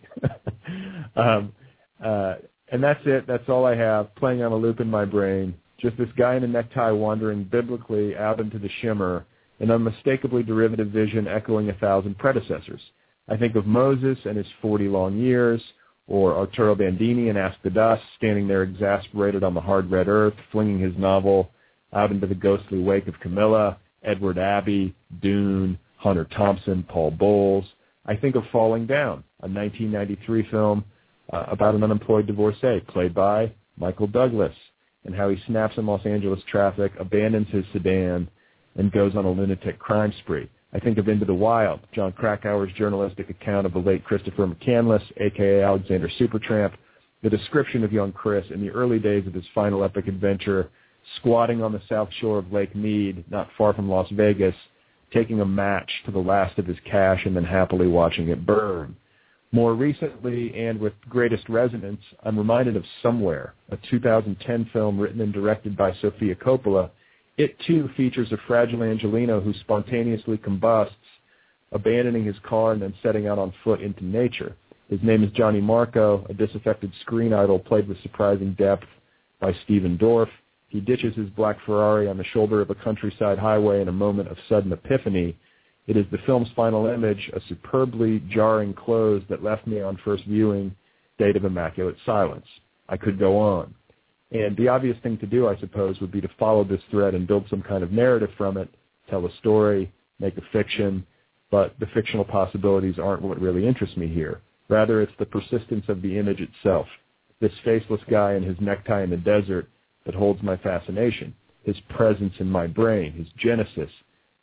um, uh, and that's it. That's all I have. Playing on a loop in my brain, just this guy in a necktie wandering biblically out into the shimmer, an unmistakably derivative vision echoing a thousand predecessors. I think of Moses and his forty long years, or Arturo Bandini and Ask the Dust, standing there exasperated on the hard red earth, flinging his novel out into the ghostly wake of Camilla, Edward Abbey, Dune, Hunter Thompson, Paul Bowles. I think of Falling Down, a nineteen ninety-three film uh, about an unemployed divorcee, played by Michael Douglas, and how he snaps in Los Angeles traffic, abandons his sedan, and goes on a lunatic crime spree. I think of Into the Wild, John Krakauer's journalistic account of the late Christopher McCandless, a k a. Alexander Supertramp, the description of young Chris in the early days of his final epic adventure, squatting on the south shore of Lake Mead, not far from Las Vegas, taking a match to the last of his cash and then happily watching it burn. More recently, and with greatest resonance, I'm reminded of Somewhere, a two thousand ten film written and directed by Sofia Coppola. It, too, features a fragile Angelino who spontaneously combusts, abandoning his car and then setting out on foot into nature. His name is Johnny Marco, a disaffected screen idol played with surprising depth by Stephen Dorff. He ditches his black Ferrari on the shoulder of a countryside highway in a moment of sudden epiphany. It is the film's final image, a superbly jarring close that left me on first viewing, date of immaculate silence. I could go on. And the obvious thing to do, I suppose, would be to follow this thread and build some kind of narrative from it, tell a story, make a fiction, but the fictional possibilities aren't what really interests me here. Rather, it's the persistence of the image itself, this faceless guy in his necktie in the desert that holds my fascination, his presence in my brain, his genesis,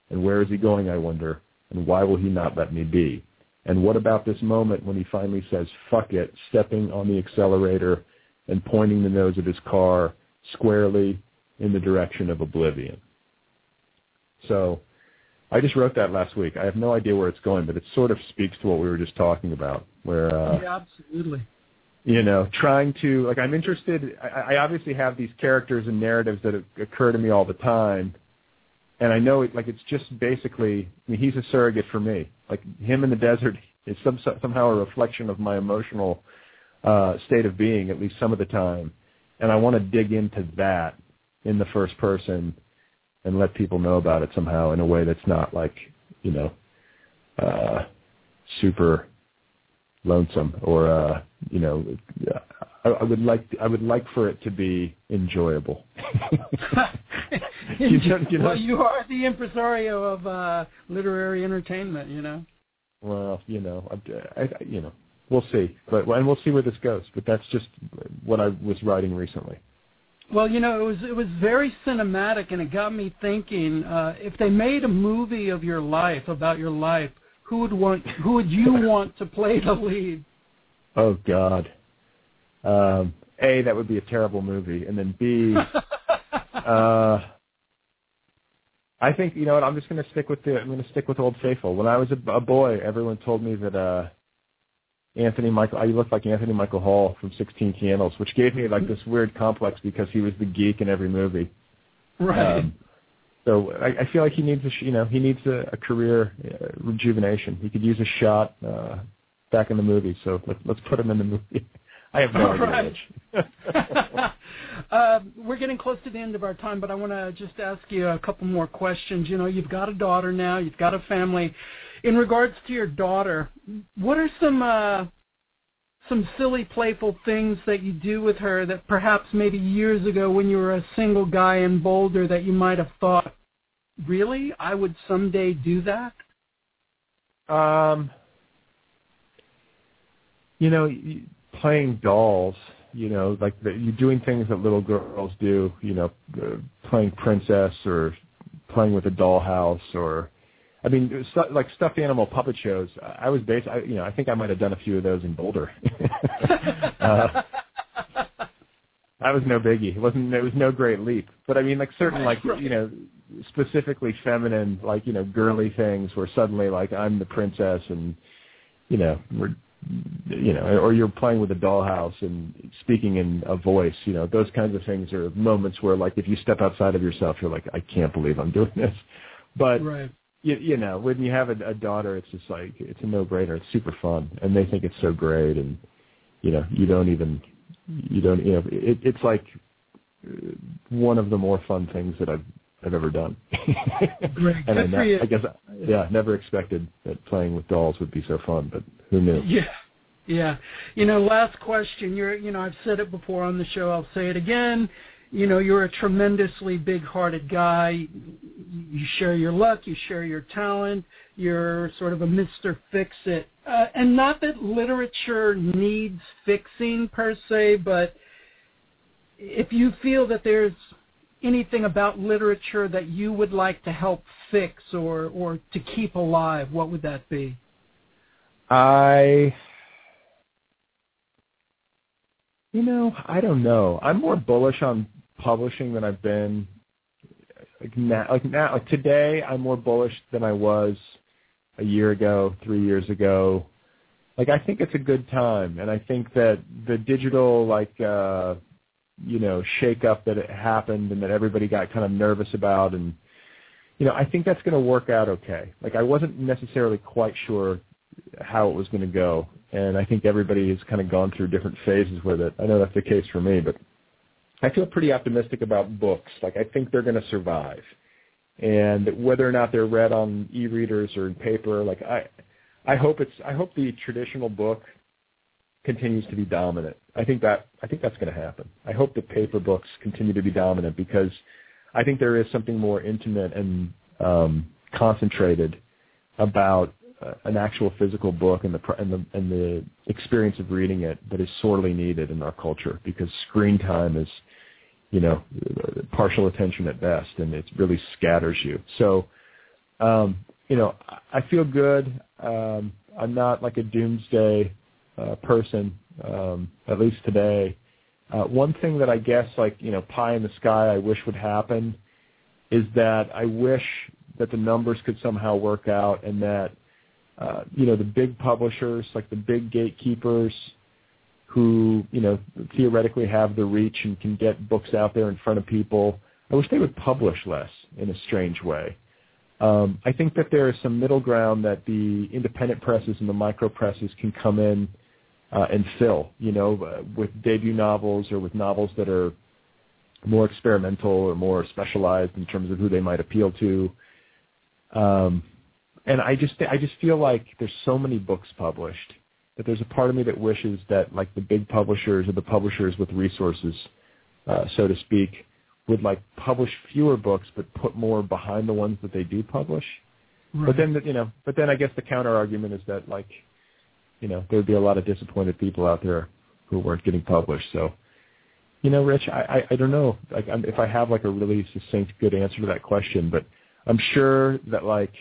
And where is he going, I wonder? And why will he not let me be? And what about this moment when he finally says, fuck it, stepping on the accelerator and pointing the nose of his car squarely in the direction of oblivion? So I just wrote that last week. I have no idea where it's going, but it sort of speaks to what we were just talking about, where, uh, yeah, absolutely. You know, trying to, like, I'm interested, I, I obviously have these characters and narratives that occur to me all the time, and I know, it, like, it's just basically, I mean, he's a surrogate for me. Like, him in the desert is some, somehow a reflection of my emotional uh, state of being, at least some of the time, and I want to dig into that in the first person and let people know about it somehow in a way that's not, like, you know, uh, super lonesome or, uh, you know, I, I would like I would like for it to be enjoyable. you know, you know? Well, you are the impresario of uh, literary entertainment, you know. Well, you know, I, I, you know, we'll see, but and we'll see where this goes. But that's just what I was writing recently. Well, you know, it was it was very cinematic, and it got me thinking. Uh, if they made a movie of your life about your life, who would want? Who would you want to play the lead? Oh God. Um, A, that would be a terrible movie, and then B, uh, I think you know what. I'm just going to stick with the. I'm going to stick with Old Faithful. When I was a, a boy, everyone told me that uh, Anthony Michael. I looked like Anthony Michael Hall from sixteen Candles, which gave me like this weird complex because he was the geek in every movie. Right. Um, so I, I feel like he needs a you know he needs a, a career uh, rejuvenation. He could use a shot uh, back in the movie. So let's let's put him in the movie. I have no All idea. Right. uh, we're getting close to the end of our time, but I want to just ask you a couple more questions. You know, you've got a daughter now, you've got a family. In regards to your daughter, what are some uh, some silly, playful things that you do with her that perhaps maybe years ago when you were a single guy in Boulder that you might have thought, really, I would someday do that? Um, you know. You, Playing dolls, you know, like the, you're doing things that little girls do, you know, uh, playing princess or playing with a dollhouse or, I mean, stu- like stuffed animal puppet shows. I was based, I, you know, I think I might have done a few of those in Boulder. uh, that was no biggie. It wasn't, it was no great leap. But I mean, like certain, like, you know, specifically feminine, like, you know, girly things where suddenly, like, I'm the princess and, you know, we're, you know, or you're playing with a dollhouse and speaking in a voice, you know, those kinds of things are moments where, like, if you step outside of yourself, you're like, I can't believe I'm doing this. But, right. you, you know, when you have a, a daughter, it's just like, it's a no-brainer. It's super fun. And they think it's so great. And, you know, you don't even, you don't, you know, it, it's like one of the more fun things that I've, I've ever done. Great. And Good I, for you. I guess, yeah, never expected that playing with dolls would be so fun, but who knew? Yeah. Yeah. You know, last question. You're, you know, I've said it before on the show. I'll say it again. You know, you're a tremendously big-hearted guy. You share your luck. You share your talent. You're sort of a Mister Fix-It. Uh, and not that literature needs fixing per se, but if you feel that there's anything about literature that you would like to help fix or, or to keep alive, what would that be? I... You know, I don't know. I'm more bullish on publishing than I've been. Like now, like now, like today, I'm more bullish than I was a year ago, three years ago. Like I think it's a good time, and I think that the digital, like uh, you know, shake up that it happened and that everybody got kind of nervous about, and you know, I think that's going to work out okay. Like I wasn't necessarily quite sure how it was going to go. And I think everybody has kind of gone through different phases with it. I know that's the case for me, but I feel pretty optimistic about books. Like I think they're going to survive. And whether or not they're read on e-readers or in paper, like I I hope it's I hope the traditional book continues to be dominant. I think that I think that's going to happen. I hope the paper books continue to be dominant because I think there is something more intimate and um, concentrated about Uh, an actual physical book and the, and the and the experience of reading it that is sorely needed in our culture because screen time is, you know, partial attention at best, and it really scatters you. So um, you know, I feel good. Um, I'm not like a doomsday uh, person, um, at least today. Uh, one thing that I guess, like, you know, pie in the sky I wish would happen is that I wish that the numbers could somehow work out and that, uh, you know, the big publishers, like the big gatekeepers who, you know, theoretically have the reach and can get books out there in front of people, I wish they would publish less in a strange way. Um, I think that there is some middle ground that the independent presses and the micro presses can come in uh, and fill, you know, uh, with debut novels or with novels that are more experimental or more specialized in terms of who they might appeal to. Um, and I just I just feel like there's so many books published that there's a part of me that wishes that like the big publishers or the publishers with resources, uh, so to speak, would like publish fewer books but put more behind the ones that they do publish. Right. But then, you know, but then I guess the counter argument is that like, you know, there'd be a lot of disappointed people out there who weren't getting published. So, you know, Rich, I, I, I don't know like I'm, if I have like a really succinct, good answer to that question, but I'm sure that like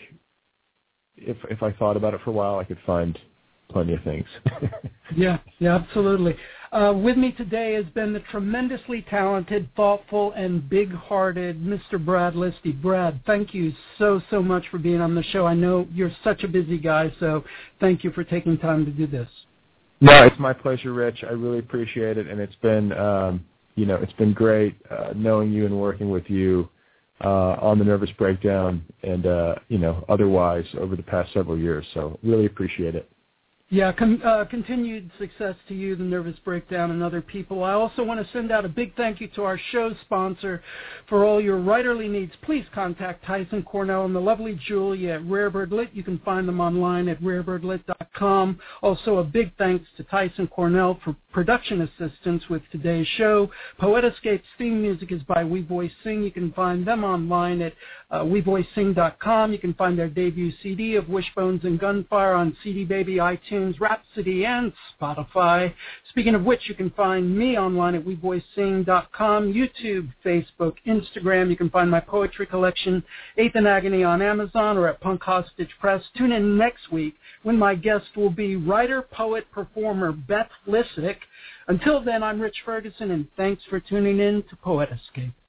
if if I thought about it for a while, I could find plenty of things. yeah, yeah, absolutely. Uh, with me today has been the tremendously talented, thoughtful, and big-hearted Mister Brad Listi. Brad, thank you so, so much for being on the show. I know you're such a busy guy, so thank you for taking time to do this. No, it's my pleasure, Rich. I really appreciate it, and it's been, um, you know, it's been great uh, knowing you and working with you uh, on the Nervous Breakdown and, uh, you know, otherwise over the past several years. So really appreciate it. Yeah, con- uh, continued success to you, The Nervous Breakdown, and other people. I also want to send out a big thank you to our show sponsor for all your writerly needs. Please contact Tyson Cornell and the lovely Julia at Rarebird Lit. You can find them online at rarebird lit dot com. Also, a big thanks to Tyson Cornell for production assistance with today's show. Poetascape's theme music is by We Voice Sing. You can find them online at uh, we voice sing dot com. You can find their debut C D of Wishbones and Gunfire on C D Baby, iTunes, Rhapsody, and Spotify. Speaking of which, you can find me online at we voice sing dot com, YouTube, Facebook, Instagram. You can find my poetry collection, Eighth and Agony, on Amazon or at Punk Hostage Press. Tune in next week when my guest will be writer, poet, performer Beth Lissick. Until then, I'm Rich Ferguson, and thanks for tuning in to Poetascape.